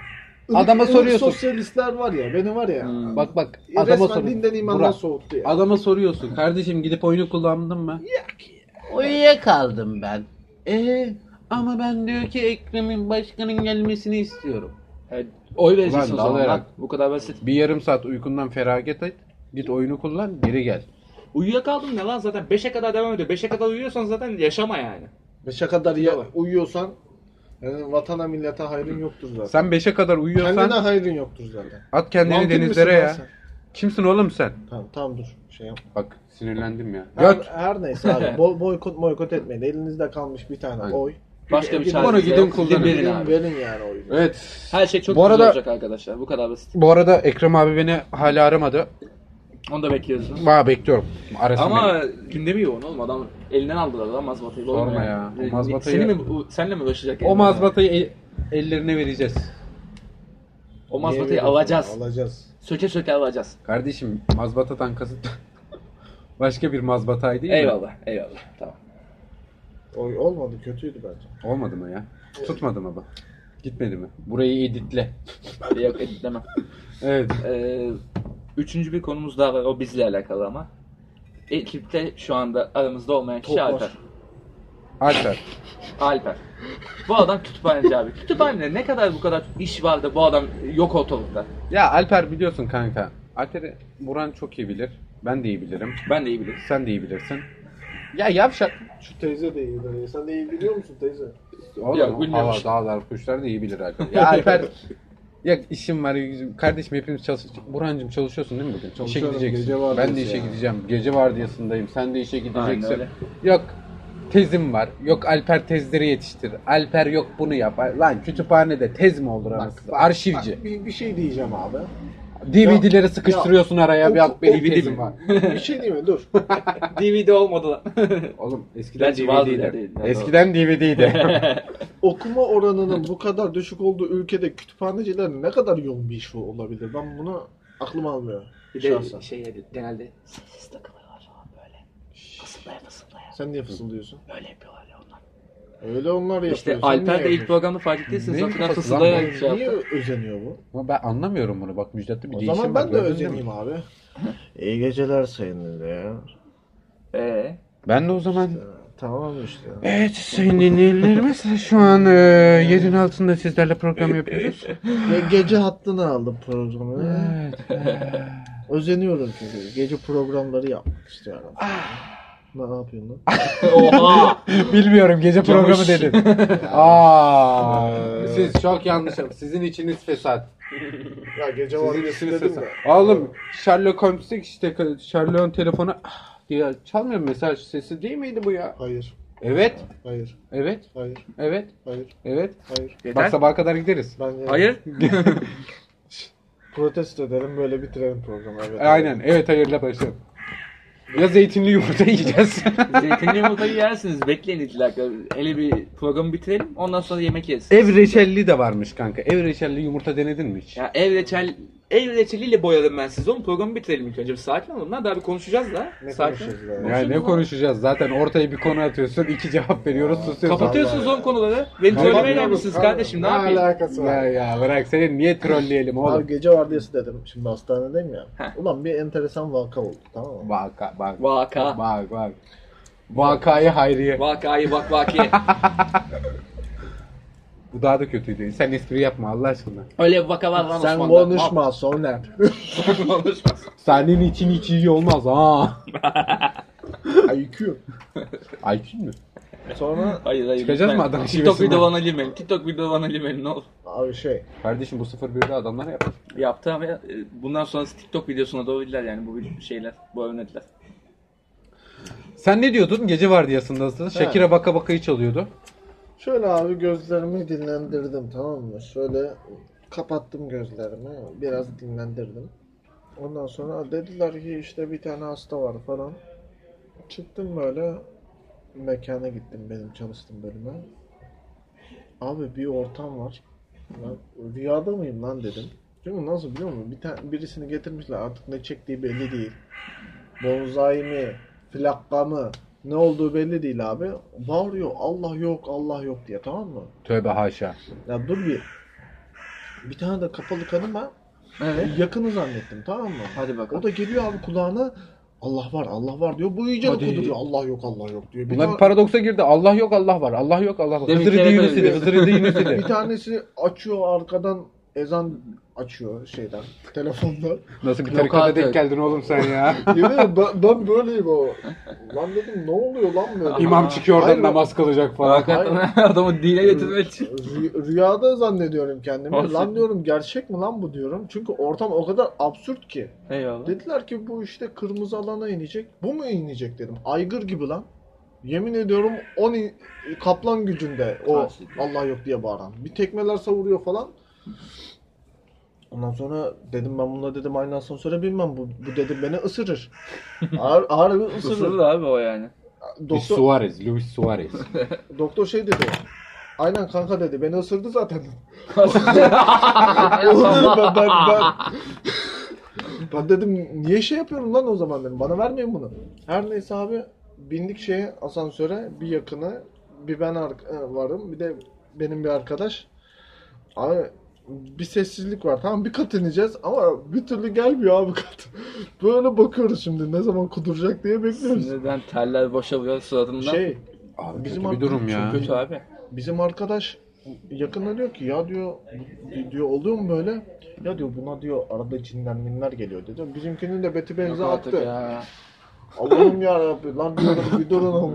Adama ılık soruyorsun. Sosyalistler var ya, beni var ya. Hmm. Bak bak Adama adama resmen soruyorsun. dinden imandan Burak, soğuttu ya. adama soruyorsun. Kardeşim gidip oyunu kullandın mı? Uyuyakaldım ben. Eee ama ben diyor ki Ekrem'in başkanın gelmesini istiyorum. Evet, oy vereceksin Ulan, o zaman lan. dalayarak. Bu kadar basit. Bir yarım saat uykundan feragat et. Git oyunu kullan, geri gel. Uyuyakaldım ne lan zaten beşe kadar devam ediyor. beşe kadar uyuyorsan zaten yaşama yani. Beşe kadar ya, uyuyorsan yani vatana millete hayrın yoktur zaten. Sen beşe kadar uyuyorsan Kendine hayrın yoktur zaten. at kendini Vampir denizlere misin lan ya. sen? Kimsin oğlum sen? Tamam tamam dur. Şey yap. Bak sinirlendim ya. Her, Göt. her neyse abi. Boy, boykot boykot etmeyin. Elinizde kalmış bir tane Aynen. oy. Başka bir Gidin- çare Onu gidin yok. kullanın. Verin Verin, abi. verin yani oyunu. Evet. Her şey çok Bu güzel arada- olacak arkadaşlar. Bu kadar basit. Bu arada Ekrem abi beni hala aramadı. Onu da bekliyoruz. Aa bekliyorum. Arasın Ama beni. gündemi yoğun oğlum. Adam elinden aldılar lan mazbatayı. Sorma Oğlum ya. O E, mazbatayı- Seni mi, o- senle mi uğraşacak? O yani? mazbatayı el- ellerine vereceğiz. O Niye mazbatayı veriyorsun? alacağız. Alacağız. Söke söke alacağız. Kardeşim mazbatadan kasıt başka bir mazbataydı değil mi? Eyvallah. Eyvallah. Tamam. Oy olmadı, kötüydü bence. Olmadı mı ya? Tutmadı mı bu? Gitmedi mi? Burayı editle. Yok editlemem. Evet. Ee, üçüncü bir konumuz daha var. O bizle alakalı ama. Ekipte şu anda aramızda olmayan kişi Top var. Alper. Alper. Alper. Bu adam kütüphaneci abi. Kütüphanede ne kadar bu kadar iş var da bu adam yok ortalıkta. Ya Alper biliyorsun kanka. Alper'i Buran çok iyi bilir. Ben de iyi bilirim. Ben de iyi bilirim. Sen de iyi bilirsin. Ya yavşak. Şu teyze de iyi. de. Sen de iyi biliyor musun teyze? Oğlum Yok, bilmiyorum. hava, dağlar, kuşlar da iyi bilir Alper. Ya Alper ya işim var. yüzüm- Kardeşim hepimiz çalışıyoruz. Burhancığım çalışıyorsun değil mi bugün? İşe Çalışıyorum, gideceksin. gece vardiyası Ben de işe ya. gideceğim. Gece vardiyasındayım. Sen de işe Aynen gideceksin. öyle. Yok tezim var. Yok Alper tezleri yetiştir. Alper yok bunu yap. Lan kütüphanede tez mi olur anasını? Arşivci. Bak, bir, bir şey diyeceğim abi. D V D'leri sıkıştırıyorsun araya. Bir Oku- bak benim D V D tezim mi? var. Bir şey diyeyim mi? Dur. D V D olmadı lan. Oğlum eskiden Gerçi bazı D V D'ydi. yerlerde- Eskiden D V D'ydi. Okuma oranının bu kadar düşük olduğu ülkede kütüphaneciler ne kadar yoğun bir iş olabilir? Ben bunu aklım almıyor. Bir de Şahsen. şey genelde sessiz takılıyorlar falan böyle. Fısıldaya fısıldaya. Sen niye fısıldıyorsun? Böyle yapıyorlar ya onlar. Öyle onlar yapıyor. İşte Sen Alper niye de ilk yapıyorsun? programda fark ettiyseniz Neyin zaten kafası lan fısıldaya bu? şey Niye yaptı. özeniyor bu? Ama ben anlamıyorum bunu. Bak Müjdat'ta bir O değişim zaman var. ben de gördün değil mi? özeneyim abi. İyi geceler sayın dinleyen. Eee? Ben de o zaman... Tamam işte. Evet sayın dinleyicilerimiz şu an e, yerin altında sizlerle program yapıyoruz. Ge- gece hattını aldım programı. Evet. Özeniyorum çünkü. Gece programları yapmak istiyorum. Ne yapıyorsun lan? Oha! Bilmiyorum gece programı Camış. dedin. Aa, siz çok yanlış. Sizin içiniz fesat. Ya gece Sizin var içiniz dedim fesat. de. Oğlum Sherlock Holmes'te işte Sherlock'un telefonu ah diye çalmıyor mu? Mesaj sesi değil miydi bu ya? Hayır. Evet. Hayır. Evet. Hayır. Evet. Hayır. Evet. Hayır. Yeter. Bak sabaha kadar gideriz. Ben Hayır. protesto edelim, böyle bitirelim programı. Evet. Aynen. Evet hayırla başlayalım. Ya zeytinli yumurta yiyeceğiz. Zeytinli yumurtayı yersiniz. Bekleyin iki dakika. Hele bir programı bitirelim. Ondan sonra yemek yeriz. Ev reçelli de varmış kanka. Ev reçelli yumurta denedin mi hiç? Ya ev reçel ev reçeliyle boyadım ben sizi. Oğlum programı bitirelim ilk önce. Bir sakin olun lan. Daha bir konuşacağız da. Ne Sakin. konuşacağız lan? Ya ne konuşacağız? Zaten ortaya bir konu atıyorsun, iki cevap veriyoruz, susuyorsun. Kapatıyorsunuz oğlum konuları. Beni trollemeye gelmişsiniz kardeşim. Ne yapayım? alakası var? Ya ya bırak seni niye trolleyelim Abi oğlum? gece vardiyası dedim. Şimdi hastanedeyim ya. Heh. Ulan bir enteresan vaka oldu, tamam mı? Vaka bak. Vaka. Bak bak. Vakayı hayriye. Vakayı bak vaki. Bu daha da kötüydü. Sen espri yapma Allah aşkına. Öyle bir vaka var lan Sen Osman'da. konuşma Soner. Konuşma. Senin için hiç iyi olmaz ha. I Q. Aykün mü? Sonra Hayır hayır. Çıkacağız lütfen. mı Adana TikTok şivesinden? videolarına girmeyin. TikTok videolarına girmeyin ne olur. abi şey. Kardeşim bu sıfır birde adamlar yapar. Yaptı ama e, bundan sonrası TikTok videosuna doğru gidiler yani bu şeyler, bu örnekler. Sen ne diyordun? Gece vardiyasındasın. Şakir'e baka bakayı çalıyordu. Şöyle abi gözlerimi dinlendirdim, tamam mı? Şöyle kapattım gözlerimi. Biraz dinlendirdim. Ondan sonra dediler ki işte bir tane hasta var falan. Çıktım böyle. Mekana gittim, benim çalıştığım bölüme. Abi bir ortam var. Ben rüyada mıyım lan dedim. Çünkü nasıl biliyor musun? Bir tane birisini getirmişler, artık ne çektiği belli değil. Bonzai mi, flakka mı, ne olduğu belli değil abi. Bağırıyor Allah yok Allah yok diye, tamam mı? Tövbe haşa. Ya dur bir. bir tane de kapalı kanıma Evet. yakını zannettim, tamam mı? Hadi bakalım. O da geliyor abi kulağına Allah var Allah var diyor. Bu iyice Hadi. kuduruyor. Allah yok Allah yok diyor. Bir, Bunlar ta- bir paradoksa girdi. Allah yok Allah var. Allah yok Allah var. Demek Hızır ki idi evet Yunus idi. öyle. Hızır idi Yunus idi. bir tanesi açıyor arkadan ezan açıyor şeyden telefondan. Nasıl bir Yok tarikata artık. denk geldin oğlum sen ya? Yemin ederim ben, ben böyleyim o. Lan dedim ne oluyor lan böyle. İmam çıkıyor oradan Hayır, namaz kılacak falan. Hakikaten adamı dine getirmek için. Rü- Rüyada zannediyorum kendimi. Olsun. Lan diyorum gerçek mi lan bu diyorum. Çünkü ortam o kadar absürt ki. Eyvallah. Dediler ki bu işte kırmızı alana inecek. Bu mu inecek dedim. Aygır gibi lan. Yemin ediyorum on in- kaplan gücünde o Tahsil. Allah yok diye bağıran. Bir tekmeler savuruyor falan. Ondan sonra dedim ben bununla dedim aynı asansöre binmem. Bu, bu dedim beni ısırır. Ağır, ağır bir ısırır. Isırdı abi o yani. Luis Doktor, Suarez. Luis Suarez. doktor şey dedi. Aynen kanka dedi. Beni ısırdı zaten. Ya Oğlum dedim Allah. ben, ben, ben, ben dedim niye şey yapıyorum lan o zaman dedim. Bana vermeyin bunu. Her neyse abi bindik şeye asansöre bir yakını bir ben ar- varım bir de benim bir arkadaş. Abi bir sessizlik var tamam bir kat ineceğiz ama bir türlü gelmiyor abi kat. Böyle bakıyoruz şimdi ne zaman kuduracak diye bekliyoruz. Neden teller boşalıyor suratından? Şey Abi Bizim kötü bir durum ya. Kötü abi. bizim arkadaş yakında diyor ki ya diyor bu- diyor oluyor mu böyle? Ya diyor buna diyor arada içinden minler geliyor dedi. Bizimkinin de beti benzi Yok artık attı. ya. Allah'ım yarabbim lan diyorum bir durun ama.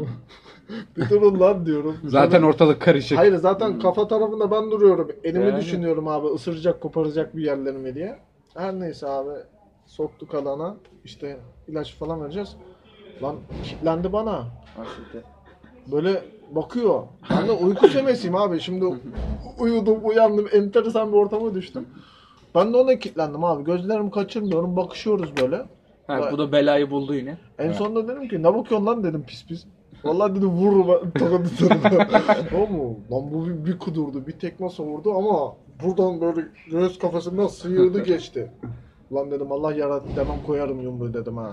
Bir durun lan diyorum. Zaten Sonra- ortalık karışık. Hayır zaten kafa tarafında ben duruyorum. Elimi Yani. düşünüyorum abi ısıracak koparacak bir yerlerimi diye. Her neyse abi soktuk alana işte ilaç falan vereceğiz. Lan kilitlendi bana. Aslında. Böyle bakıyor. Ben de uyku semesiyim abi. Şimdi uyudum, uyandım. Enteresan bir ortama düştüm. Ben de ona kilitlendim abi. Gözlerimi kaçırmıyorum. Bakışıyoruz böyle. Ha, bu da belayı buldu yine. En sonunda dedim ki ne bakıyorsun lan dedim pis pis. Vallahi dedim vururum ben tokadı sana. Tamam mı? Lan bu bir, bir kudurdu. Bir tekme savurdu ama buradan böyle göğüs kafasından sıyırdı geçti. Lan dedim Allah yarattı demem koyarım yumruğu dedim ha.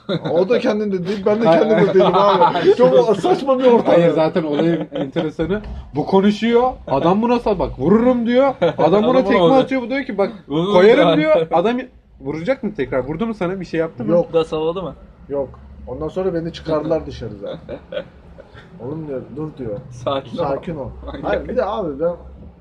O da kendinde değil ben de kendimde değilim abi. Çok saçma bir ortam. Hayır zaten olayın enteresanı bu konuşuyor. Adam buna sal bak vururum diyor. Adam buna Adam tekme ona- atıyor bu diyor ki bak Vururum koyarım ya. diyor. Adam vuracak mı tekrar? Vurdu mu sana? Bir şey yaptı mı? Yok Da salladı mı? yok. Ondan sonra beni çıkardılar dışarı zaten. Oğlum diyor dur diyor. Sakin ol. Sakin ol. Hayır bir de abi ben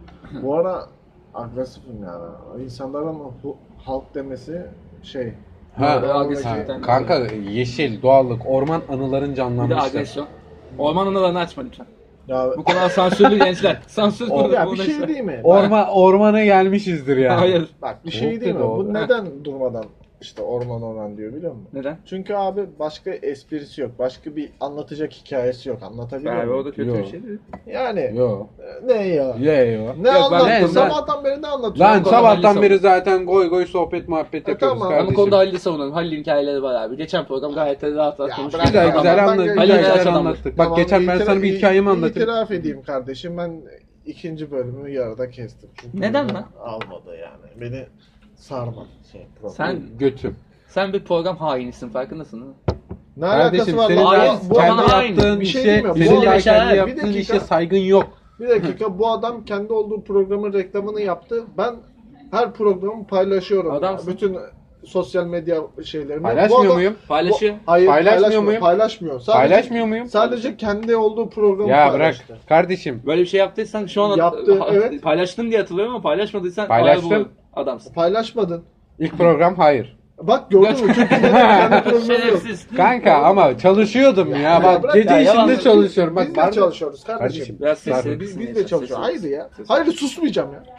bu ara agresifim yani. İnsanların bu halk demesi şey. Ha, Doğru, ha, agresiften. kanka yeşil, doğallık, orman anıların Bir de canlanmıştı. agresyon. Orman anılarını açma lütfen. Ya, Bu kadar sansürlü gençler. Sansür O- bunu- ya bunu bir şey işte. değil mi? Orma, ormana gelmişizdir yani. Hayır. Bak bir şey Yok değil mi? dedi o. Bu neden durmadan işte orman orman diyor biliyor musun? Neden? Çünkü abi başka esprisi yok. Başka bir anlatacak hikayesi yok. Anlatabiliyor Yani o muyum? da kötü Yok. bir şey değil. Yani Yo. ne ya? Ye yo. Ne Yok, ben- anlattın? ne- Sabahtan beri ne anlatıyorsun? Lan konuda sabahtan Halil'i beri zaten goy goy sohbet muhabbet E, yapıyoruz tamam. Ben bu kardeşim. konuda Halil'i savunalım. Halil'in hikayeleri var abi. Geçen program gayet de rahat rahat Ya konuştuk. bırak Güzel Tamam, güzel ben anlat, de- güzel Halil güzel yaşadım. anlattık. Bak Tamam, geçen ben itira- sana bir hikayemi anlatayım. İtiraf edeyim kardeşim ben ikinci bölümü yarıda kestim. Çünkü Neden beni lan? Almadı yani. Beni sarmadı. Şey, program. Sen Götüm. sen bir program hainisin farkındasın değil mi? ne Kardeşim alakası var senin lan? Hayır, daha Bu bana kendi adam- aynı. yaptığın Bir şey işe, diyeyim mi? Bu senin daha adam- kendi Bir yaptığın dakika. işe saygın yok. Bir dakika bu adam kendi olduğu programın reklamını yaptı. Ben her programı paylaşıyorum. Adamsın. Bütün sosyal medya şeylerimi. Paylaşmıyor Bu adam- muyum? Paylaşıyor. Bu- hayır, Paylaşmıyor paylaşmıyor muyum? Paylaşmıyor. Sadece, Paylaşmıyor muyum? Sadece kendi olduğu programı Ya bırak paylaştı. kardeşim. Böyle bir şey yaptıysan şu an Yaptı, ha- evet. paylaştın diye hatırlıyorum ama paylaşmadıysan Paylaştım. bayağı bu adamsın. Paylaşmadın. İlk program hayır. Bak gördün mü? Çünkü benim kendi programım yok. Şerefsiz. Kanka ama çalışıyordum ya. Ya Bak bırak gece ya, işinde yalan. çalışıyorum. Bak Biz de var- çalışıyoruz kardeşim. Kardeşim. Biraz Var. sesli. Biz, biz de çalışıyoruz. Hayır ya. Hayır susmayacağım ya.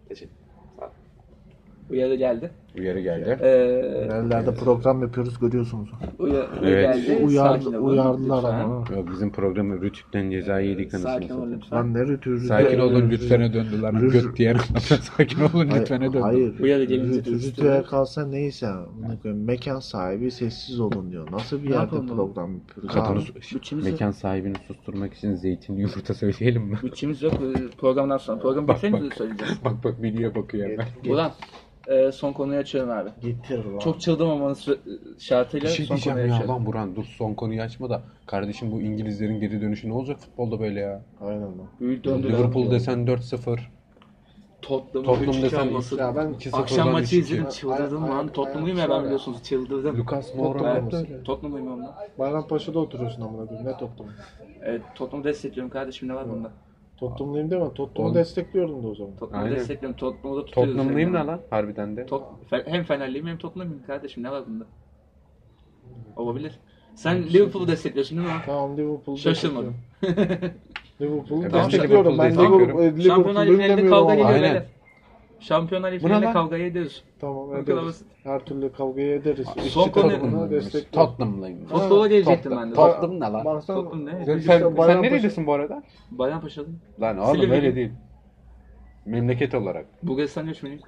Uyarı geldi. Uyarı geldi. Ee, Nerelerde program yapıyoruz görüyorsunuz. uyarı Evet. geldi. Uyar, Sakin olun. uyardılar Lütfen. ama. Yok, bizim programı Rütük'ten cezayı yedik anasını Sakin olun satayım. lütfen. Lan ne rütü Sakin olun lütfene döndüler. Rüt- Göt diyen sakin olun lütfene döndü. Hayır. Uyarı gelince Rüt- dürüst Rütü'ye oluyor. kalsa neyse. Bunu koyayım. Mekan sahibi sessiz olun diyor. Nasıl bir Ne yerde yapalım oğlum? program yapıyoruz? Kadını abi? su- Bütçemiz mekan sahibini susturmak için zeytinli yumurta söyleyelim mi? Bütçemiz yok e, programdan sonra. Program Bak, bitirince bak. de söyleyeceğiz. bak bak menüye bakıyor hemen. Get- get- Ulan e, son konuyu açıyorum abi. Getir lan. Çok çıldırmamanın sü- şartıyla Bir şey son diyeceğim konuyu ya açıyorum. lan Burhan dur son konuyu açma da kardeşim bu İngilizlerin geri dönüşü ne olacak futbolda böyle ya? Aynen lan. Büyük döndüler. Liverpool desen dört sıfır. Tottenham'ın Tottenham üç iki desen alması. Ya ben iki sıfırdan Akşam maçı üç iki. izledim çıldırdım Ay- lan. ay- Tottenham'lıyım ay- ya ben şöyle. biliyorsunuz çıldırdım. Lucas Moura Tottenham hep mısın? böyle. Tottenham'lıyım ben. Bayrampaşa'da oturuyorsun amına koyayım. Ne Tottenham? Evet Tottenham'ı destekliyorum kardeşim ne var bunda? Tottenham'lıyım deme. Tottenham'ı Oğlum. destekliyorum da o zaman. Tottenham'ı Aynen. destekliyorum. Tottenham'ı da tutuyoruz. Tottenham'lıyım yani. da lan harbiden de. Tot Fe- hem Fenerliyim hem Tottenham'lıyım kardeşim ne var bunda? Olabilir. Sen Liverpool'u destekliyorsun değil mi? Tamam Liverpool'u Şaşırmadım. destekliyorum. Liverpool'u E, ben de destekliyorum. Ben Liverpool'u Liverpool, destekliyorum. Şampiyonlar Liverpool'luyum Ligi'nde demiyorum kavga ama. ediyor Aynen. beyler. Şampiyonlar Bu Ligi'nde ne lan? kavgayı ediyoruz. Tamam Bu kadar ederiz. basit. Her türlü kavgayı ederiz. Son İki konu- tarafını destekliyorum. Tottenham'lıyım. Futbola gelecektim ben de. Tottenham ne lan? Baksana, Tottenham ne? Sen, biz sen, işte sen Bayrampaşa- nerelisin bu arada? Bayrampaşa'lıyım. Lan oğlum Silivri. öyle değil. Memleket olarak. Bulgaristan göçmeniyiz.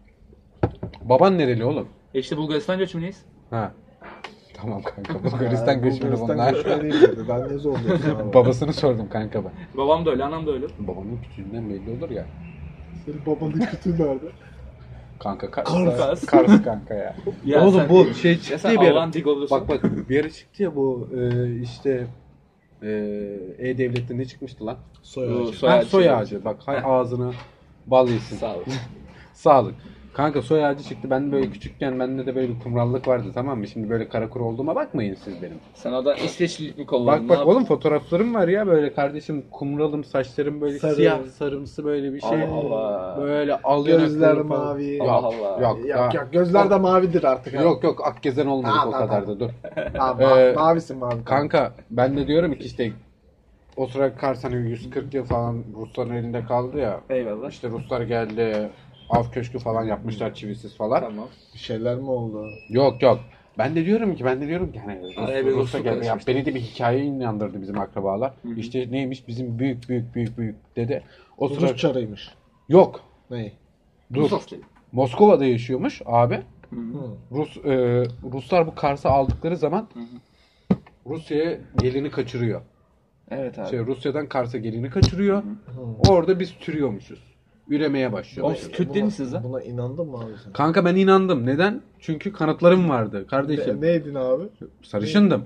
Baban nereli oğlum? E işte Bulgaristan göçmeniyiz. Ha. Tamam kanka. Bulgaristan Ha, göçmeni Bulgaristan bunlar. göçmeniyim dedi. Ben ne zorluyorsun abi? Babasını sordum kanka ben. Babam da öyle, anam da öyle. Babamın küçüğünden belli olur ya. Senin babanın kütüğü nerede? Kanka Kars. Kars. Kars kanka ya. Ya oğlum sen- bu şey Ya çıktı sen ya bir ara. Allah'ın digolusun. Bak bak bir ara çıktı ya bu e, işte e, E-Devlet'te ne çıkmıştı lan? Soy Bu ağacı. soy Ha, ağacı. soy ağacı. Bak hay ağzına bal yesin. Sağ ol. Sağlık. Kanka soy ağacı çıktı. Ben de böyle küçükken bende de böyle bir kumrallık vardı, tamam mı? Şimdi böyle kara kuru olduğuma bakmayın siz benim. Sen oradan İsveçlilik mi kolladın? Bak bak oğlum fotoğraflarım var ya böyle kardeşim, kumralım, saçlarım böyle Sarı. siyah sarımsı böyle bir şey. Allah Allah. Böyle al Gözler yanakları falan. mavi. Yok, Allah Allah. yok, Yok ha. yok gözler de mavidir artık. abi. Yok yok Akgezen olmadık Ha, o tamam, kadar da dur. Ha, ma- Ee, mavisin mavi. Kanka ben de diyorum ki işte o sıra Kars hani yüz kırk yıl falan Rusların elinde kaldı ya. Eyvallah. İşte Ruslar geldi, av köşkü falan yapmışlar çivisiz falan. Tamam. Bir şeyler mi oldu? Yok yok. Ben de diyorum ki ben de diyorum ki hani Rus, Araya bir Rus'a Rus'u geldi. Ya karışmıştı. beni de bir hikaye inandırdı bizim akrabalar. İşte neymiş bizim büyük büyük büyük büyük dede. O sıra Rus çarıymış. yok. Ney? Dur. Rus askeri. Moskova'da yaşıyormuş abi. Hı hı. Hı. Rus e, Ruslar bu Kars'ı aldıkları zaman Rusya'ya gelini kaçırıyor. Evet abi. Şey Rusya'dan Kars'a gelini kaçırıyor. Hı. Orada biz türüyormuşuz. Üremeye başlıyor. Oğlum siz Kürt değil misiniz lan? Buna inandın mı abi sen? Kanka ben inandım. Neden? Çünkü kanıtlarım vardı kardeşim. Ne, neydin abi? Sarışındım.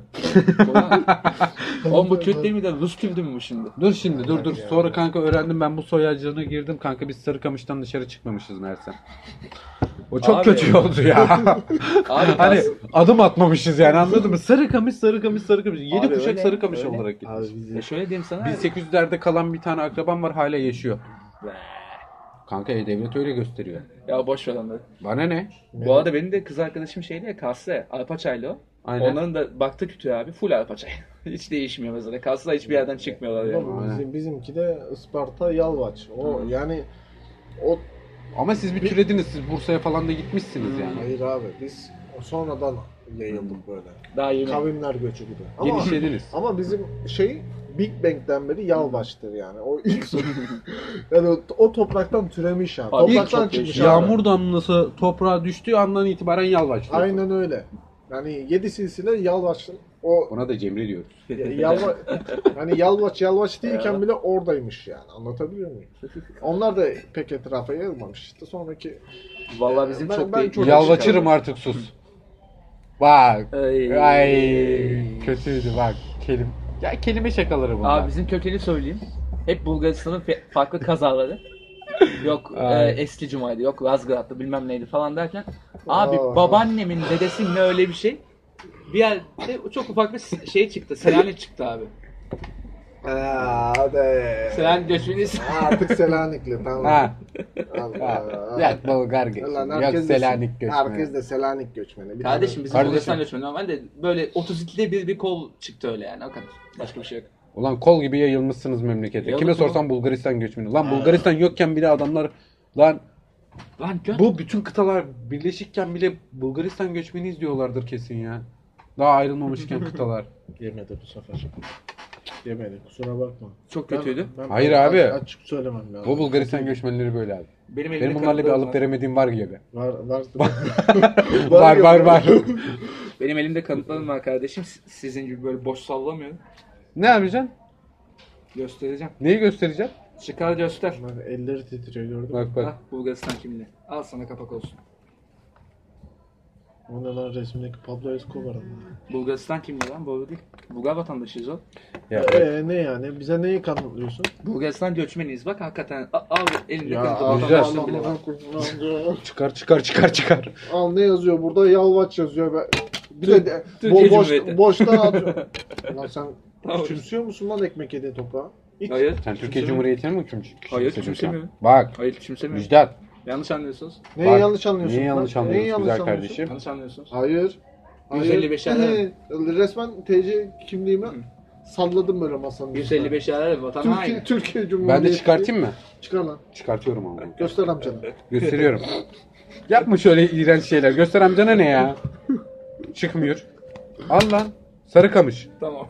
Oğlum bu Kürt değil mi de Rus Kürdü mü bu şimdi? Dur şimdi dur dur. Sonra kanka öğrendim, ben bu soy ağacına girdim. Kanka biz Sarıkamış'tan dışarı çıkmamışız meğerse. O çok Abi. kötü oldu ya. Abi hani Kars- adım atmamışız yani, anladın mı? Sarıkamış, Sarıkamış, Sarıkamış. Yedi Abi kuşak öyle, Sarıkamış öyle. olarak Abi gitmiş. bizi E şöyle diyeyim sana. bin sekiz yüzlerde kalan bir tane akrabam var, hala yaşıyor. Kanka E-Devlet öyle gösteriyor. Ya boş ver onları. Bana ne? Bu arada benim de kız arkadaşım şeydi ya Kars'ta. Arpaçaylı o. Aynen. Onların da baktı kütüğü abi. Full Arpaçay. Hiç değişmiyor mesela. Kars'ta hiçbir yerden çıkmıyorlar yani. Oğlum, bizim, bizimki de Isparta Yalvaç. O yani o Ama siz bir türediniz. Siz Bursa'ya falan da gitmişsiniz yani. hayır abi biz sonradan yayıldık böyle. Daha yeni. Kavimler göçü gibi. Ama, Genişlediniz. ama bizim şey Big Bang'den beri Yalvaç'tır yani. O ilk son. Yani o, o topraktan türemiş yani. Abi ilk Topraktan çok çıkmış değişik. abi. Yağmur damlası toprağa düştüğü andan itibaren yalvaçlıyor. Aynen öyle. Yani yedi silsile Yalvaç o Buna da Cemre diyoruz. Yalva, yani Yalvaç Yalvaç değilken bile oradaymış yani. Anlatabiliyor muyum? Onlar da pek etrafa yayılmamış. İşte sonraki Vallahi bizim Ben- çok ben değil. çok- Yalvaçırım artık, sus. Bak. Ay. Ay. Kötüydü bak. Kelim. Ya kelime şakaları bunlar. Abi bizim kökeni söyleyeyim. Hep Bulgaristan'ın fe- farklı kazaları. Yok e, Ay. eski Cuma'ydı, yok Razgrad'dı bilmem neydi falan derken. Abi Aa. babaannemin dedesinin ne öyle bir şey. Bir yerde çok ufak bir s- şey çıktı. Selanik çıktı abi. Aa, hadi. Selanik göçmeniyiz. Artık Selanikli tamam. Ha. Allah ha. Allah. Yok Bulgar göçmeni. Ulan Yok herkes de- Selanik göçmeni. Herkes de Selanik göçmeni. Bir Kardeşim bizim Kardeşim. Bulgaristan göçmeni normalde böyle otuz ikide bir bir kol çıktı öyle yani o kadar. Başka bir şey yok. Ulan kol gibi yayılmışsınız memlekete. Yayıldık Kime mı? sorsan Bulgaristan göçmeni. Lan Bulgaristan yokken bile adamlar lan Lan gö- bu bütün kıtalar birleşikken bile Bulgaristan göçmeniyiz diyorlardır kesin ya. Daha ayrılmamışken kıtalar. tane yemedi bu sefer. Yemedi kusura bakma. çok kötüydü. Ben- ben- Hayır ben abi. Açık söylemem lazım. Bu Bulgaristan göçmenleri böyle abi. Benim, elimde Benim bunlarla bir kanıtlarım alıp var. veremediğim var gibi. Var var. Var var var. Benim elimde kanıtlarım var kardeşim. S- Sizin gibi böyle boş sallamıyorum. Ne yapacaksın? Göstereceğim. Neyi göstereceğim? Çıkar göster. Bak, elleri titriyor gördün mü? Bak bak. Ah, Bulgaristan kimliği. Al sana kapak olsun. O ne lan resimdeki Pablo Escobar ama. Bulgaristan kimdi lan? Bu değil. Bulgar vatandaşıyız o. Ya, Eee ne yani? Bize neyi kanıtlıyorsun? Bulgaristan göçmeniyiz. Bak hakikaten a- al elinde Ya kırmızı Allah vatandaşlığı bile var. Allah kurtulan. çıkar çıkar çıkar çıkar. Al ne yazıyor burada? Yalvaç yazıyor. be. Bir de, de Türkiye bo boş, Cumhuriyeti. boştan atıyor. Lan sen Tamam. küçümsüyor musun lan ekmek yediği toprağa? Hiç. Hayır. Sen Türkiye küçümsemiyorum. Cumhuriyeti'ni mi küçüm Hayır, küçümsüyorsun? küçümsemiyorum. Bak Hayır küçümsemiyorum. Müjdat. Yanlış anlıyorsunuz. Neyi Bak, yanlış anlıyorsun? Neyi lan? yanlış Neyi anlıyorsun yanlış güzel anlıyorsun? kardeşim? Yanlış anlıyorsunuz. Hayır. yüz elli beş yerler. Resmen T C kimliğimi salladım böyle masanın yüz üstüne. elli beş yerler vatan Türkiye, haini. Türkiye Cumhuriyeti. Ben de çıkartayım mı? Çıkar lan. Çıkartıyorum ama. Göster amcanı. Gösteriyorum. Yapma şöyle iğrenç şeyler. Göster amcana ne ya? Çıkmıyor. Al lan. Sarı kamış. Tamam.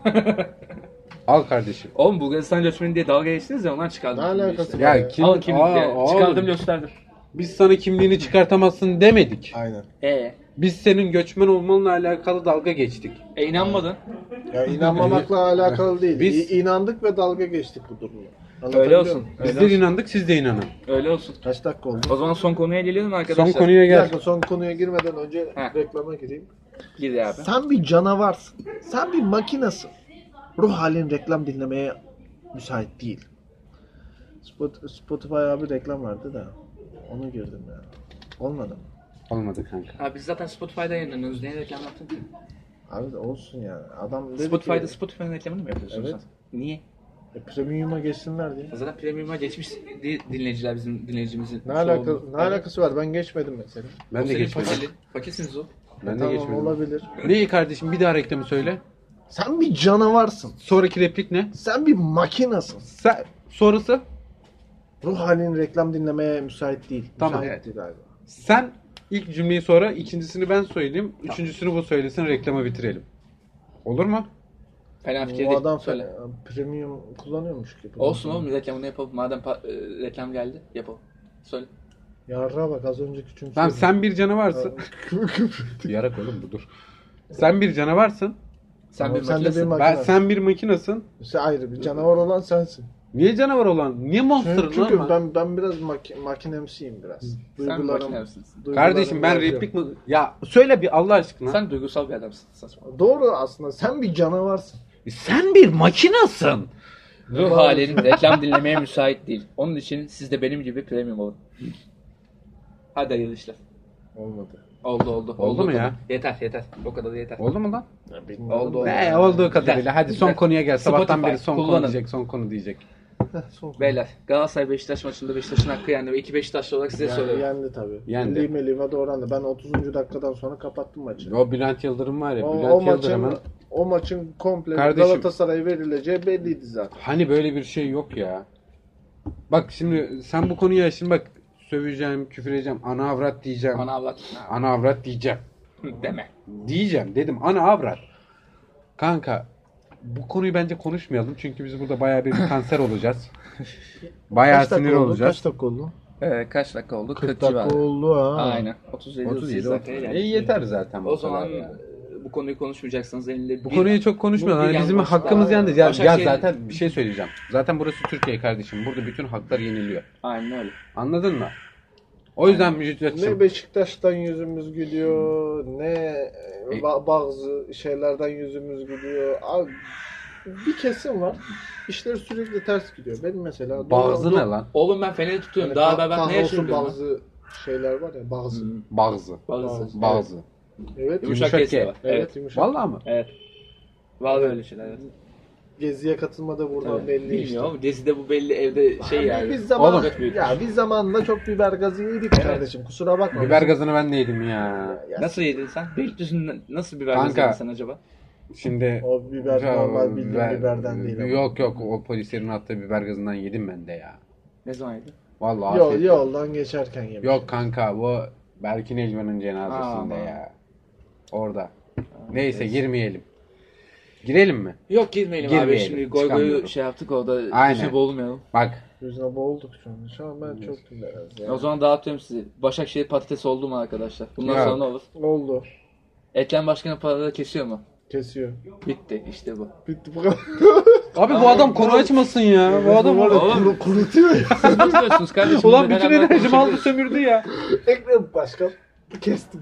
Al kardeşim. Oğlum Bulgaristan göçmeni diye dalga geçtiniz ya ondan çıkardım. Ne şimdi alakası işte. var? Ya kim? Alın kimlikleri. Aa, Çıkardım oğlum. gösterdim. Biz sana kimliğini çıkartamazsın demedik. Aynen. Ee, Biz senin göçmen olmanla alakalı dalga geçtik. e inanmadın. Ya inanmamakla alakalı değil. Biz- Biz inandık ve dalga geçtik bu durumla. Öyle Anlatabiliyor olsun. muyum? Biz Öyle de inandık, siz de inanın. Öyle olsun. Kaç dakika oldu? O zaman son konuya gelelim arkadaşlar. Son konuya Bir gel. dakika son konuya girmeden önce Heh. reklama gireyim. Gir abi. Sen bir canavarsın. Sen bir makinasın. Ruh halin reklam dinlemeye müsait değil. Spot, Spotify abi reklam verdi de onu girdim ya. Olmadı mı? Olmadı kanka. Abi biz zaten Spotify'da yayınlanıyoruz. Niye reklam yaptın ki? Abi de olsun yani. Adam dedi Spotify'da ki Spotify'ın reklamını mı yapıyorsun Evet. sen? Niye? e, premium'a geçsinler diye. Zaten premium'a geçmiş di- dinleyiciler bizim dinleyicimizin. Ne alaka ne alakası var? Ben geçmedim mesela. Ben de geçmedim. Fakirli. Fakirsiniz o. Ben de tamam geçmedim. olabilir. Neyi kardeşim? Bir daha reklamı söyle. Sen bir canavarsın. Sonraki replik ne? Sen bir makinasın. Sen, sonrası? Ruh halin reklam dinlemeye müsait değil. Tamam. Müsait Evet. değil galiba. Sen ilk cümleyi sonra, ikincisini ben söyleyeyim. Üçüncüsünü bu söylesin, reklamı bitirelim. Olur mu? Fena fikir Bu değil. adam Söyle. fe- premium kullanıyormuş gibi. Olsun oğlum reklamını yapalım. Madem pa- e, reklam geldi yapalım. Söyle. Yarra bak az önce küçümsedim. Tamam, sen bir canavarsın. Yarak oğlum bu dur. Sen bir canavarsın. Sen Tamam, bir sen de makinesin. bir Ben, makine. sen bir makinasın. Sen ayrı bir canavar olan sensin. Niye canavar olan? Niye monster Çünkü, çünkü lan? ben ben biraz maki- makinemsiyim biraz. Sen Duygularım- makinemsin. duygularım Kardeşim ben yapıyorum. replik mi? Ya söyle bir Allah aşkına. Sen duygusal bir adamsın. Saçma. Doğru aslında. Sen bir canavarsın. Sen bir makinasın. Ruh halin reklam dinlemeye müsait değil. Onun için siz de benim gibi premium olun. Hadi hayırlı işler. Olmadı. Oldu oldu. Oldu mu o kadar. ya? Yeter yeter. O kadar da yeter. Oldu mu lan? Ya, bilmiyorum. Oldu, oldu. Ne olduğu kadarıyla. Güzel, Hadi son güzel. konuya gel. Sabahtan Spotify, beri son konu kullanın. diyecek, son konu diyecek. Heh, son konu. Beyler Galatasaray Beşiktaş maçında Beşiktaş'ın hakkı yendi ve iki Beşiktaşlı olarak size Yani, soruyorum. yendi tabii. Yendi. Lime lime doğrandı. Ben otuzuncu dakikadan sonra kapattım maçı. O Bülent Yıldırım var ya. O, Bülent o maçın Yıldırım'ın o maçın komple Kardeşim- Galatasaray'a verileceği belliydi zaten. hani böyle bir şey yok ya. Bak şimdi sen bu konuyu şimdi bak söveceğim, küfür edeceğim, ana avrat diyeceğim. Ana avlat. Ana avrat diyeceğim. Deme. Diyeceğim dedim ana avrat. Kanka bu konuyu bence konuşmayalım çünkü biz burada bayağı bir kanser olacağız. Bayağı Kaç dakika sinir oldu? olacağız. Kaç dakika oldu? Ee, kaç dakika oldu? kırk kırk dakika civarı. oldu ha. Aynen. otuz yedi otuz yedi dakikaya geldik. İyi yeter zaten. bu O kadar zaman ya. e, bu konuyu konuşmayacaksanız elinde Bu bir- konuyu çok konuşmayalım. bu bir Hani bizim yan başlık hakkımız daha- yendi. Ya, ya Başakşehir- zaten bir şey söyleyeceğim. Zaten burası Türkiye kardeşim. Burada bütün haklar yeniliyor. Aynen öyle. Anladın mı? O yüzden Ne Müjdat'cığım. Beşiktaş'tan yüzümüz gülüyor, ne E- ba- bazı şeylerden yüzümüz gülüyor. Abi bir kesim var. İşleri sürekli ters gidiyor. Benim mesela Bazı doğru- ne lan? Oğlum ben Fener'i tutuyorum. Hani Daha kah- ben, ben ne kahrolsun yaşıyorum? Bazı. bazı şeyler var ya bazı. Bazı. Bazı. Bazı. Evet. Yumuşak Yumuşak kesi G. var. Evet, Evet. yumuşak. Vallahi mı? Evet. Var böyle şeyler. Evet. Geziye katılmadı buradan Tabii. belli işte. Bilmiyorum. Gezide bu belli evde şey Abi yani. Biz zaman, Oğlum. ya biz zamanında çok biber gazı yedik kardeşim. Kusura bakma. Biber Bizim- gazını ben de yedim ya. Ya, Nasıl yedin sen? Beylikdüzü'nde nasıl biber Kanka. gazı yedin sen acaba? Şimdi O biber Ya, normal bildiğin biber- biberden değil ama. Yok yok o polislerin attığı biber gazından yedim ben de ya. Ne zaman yedin? Vallahi Yol, afiyet- yoldan geçerken yemiş. Yok kanka bu Berkin Elvan'ın cenazesinde Aman. ya. Orada. Neyse girmeyelim. Girelim mi? Yok girmeyelim, abi Girmeyelim, şimdi goy çıkamıyorum. goyu şey yaptık orada Aynen. yüzüne boğulmayalım. Bak Yüzüne boğulduk şu an. Şu an ben çok biraz ya. O zaman dağıtıyorum sizi. Başakşehir patates oldu mu arkadaşlar? Bundan Ya. sonra ne olur? Oldu. Ekrem Başkan'ın paraları kesiyor mu? Kesiyor. Bitti işte bu. Bitti bu kadar. abi bu adam konu açmasın ya. Bu adam var ya, Oğlum. kuru- kurutuyor ya. Siz ne diyorsunuz kardeşim? Ulan Burada bütün beraber enerjimi aldı konuşabiliriz. sömürdü ya. Ekrem Başkan kesti mi?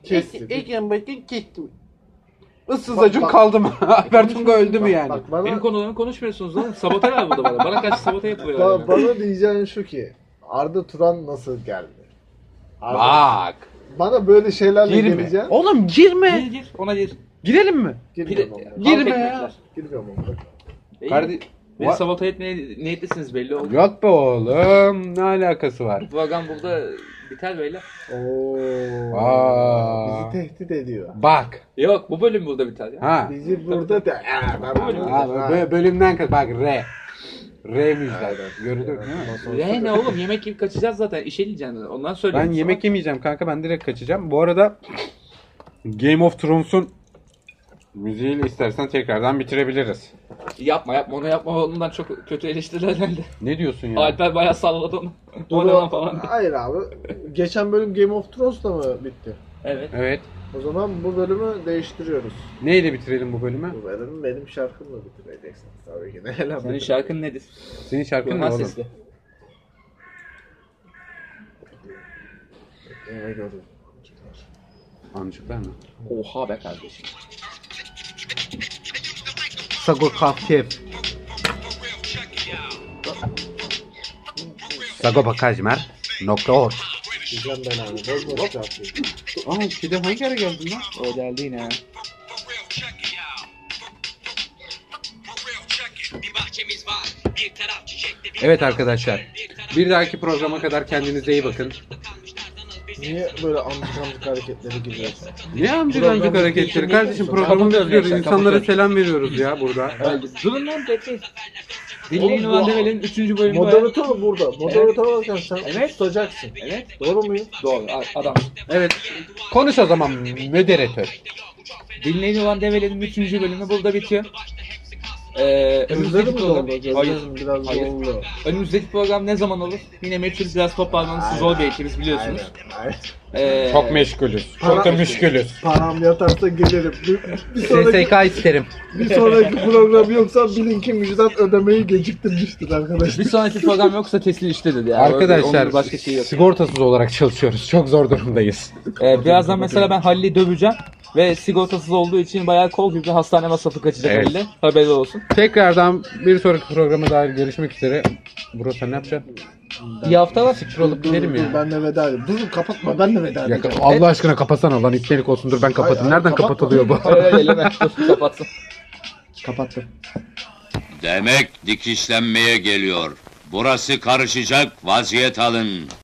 Kestik. Ekrem bakın kestim. Issız acım bak- kaldı mı? Alper Tunga öldü mü Bak- yani? Bak bana, Benim konularımı konuşmuyorsunuz lan. Sabote var burada bana. Bana karşı sabote yapılıyor. ba- yani. bana diyeceğin şu ki Arda Turan nasıl geldi? Arda- Bak. Bana böyle şeylerle Girme. geleceksin. Oğlum girme. Gir gir. Ona gir. Girelim mi? Girmiyorum onlara. Girme Halk ya. ekmekler. Girmiyorum onlara. İyi. Kardeş. Beni Va- sabote etmeye niyetlisiniz belli oldu. Yok be oğlum. Ne alakası var? Bu program burada biter böyle. Oo. Aa. Bizi tehdit ediyor. Bak. Yok bu bölüm burada biter ya. Ha. Bizi burada da... Aa, ben Buyurun. bunu- Ha, bö- bölümden kal. Bak R. R müjde. Aynen. Gördün değil mi? Nasıl Ne olsa- ne oğlum yemek yiyip kaçacağız zaten. İşe gideceksin. Ondan Ben söylüyorum. yemek yemeyeceğim kanka. Ben direkt kaçacağım. Bu arada Game of Thrones'un müziğiyle istersen tekrardan bitirebiliriz. Yapma yapma onu yapma. Ondan çok kötü eleştiriler geldi. Ne diyorsun ya? Alper bayağı salladı onu. Dur, O ne lan falan. Hayır abi. Geçen bölüm Game of Thrones'la mı bitti? Evet. Evet. O zaman bu bölümü değiştiriyoruz. Neyle bitirelim bu bölümü? Bu bölümü benim şarkımla bitireceksiniz tabii ki. Ne lan Senin bu? şarkın nedir? Senin şarkın ne Burhan oğlum? Sesli. Ne gördüm? Amcıklar mı? Oha be kardeşim. Sago Kafkef. Sagopa Kajmer nokta org. Diyeceğim ben abi. Bozma şarkıyı. Aa bir de hangi ara geldin lan? O geldi yine ya. Evet arkadaşlar. Bir dahaki programa kadar kendinize iyi bakın. Niye böyle amcık amcık hareketleri giriyorsun? Ne amcık Program amcık hareketleri? bittiği Kardeşim için programı kapatıyoruz bitiriyoruz. gençler, İnsanlara kapatıyoruz. selam veriyoruz ya burada. Durun lan bekleyin. Dinleyin Oğlum bu- Van Devel'in üçüncü bölümü var. Moderatör burada. Moderatör olurken sen Evet. tutacaksın. Evet. Doğru muyum? Doğru a- adam. Evet. Konuş o zaman moderatör. Dinleyin Van Devel'in üçüncü bölümü burada bitiyor. Ee, Gözlerim önümüzdeki mi program... doldu? Hayır. Gözlerim biraz Hayır. doldu. Önümüzdeki program ne zaman olur? Yine meçhul biraz toparlanısı zor bir ekibimiz biliyorsunuz. Aynen, aynen. Ee, Çok meşgulüz. Çok da müşkülüz. Param yatarsa gelirim. Bir, bir sonraki, S S K isterim. bir sonraki program yoksa bilin ki Müjdat ödemeyi geciktirmiştir arkadaşlar. Bir sonraki program yoksa kesin iştedir ya. Arkadaşlar Onun başka şey yok. sigortasız olarak çalışıyoruz. Çok zor durumdayız. Ee, birazdan mesela ben Halil'i döveceğim. Ve sigortasız olduğu için bayağı kol gibi bir hastane masrafı kaçacak Evet. Halil'e. Haberi olsun. Tekrardan bir sonraki programa dair görüşmek üzere. Bro sen ne yapacaksın? İyi haftalar. Siktir olup gidelim dur, ya. dur, ben de veda edeyim. Dur kapatma ben de veda Ya, edeyim. Allah aşkına kapatsana lan ipnelik olsun dur ben kapatayım. Hayır, Nereden kapatma. kapatılıyor bu? Öyle eleme. Dur kapatsın. Kapattım. Demek dikişlenmeye geliyor. Burası karışacak, vaziyet alın.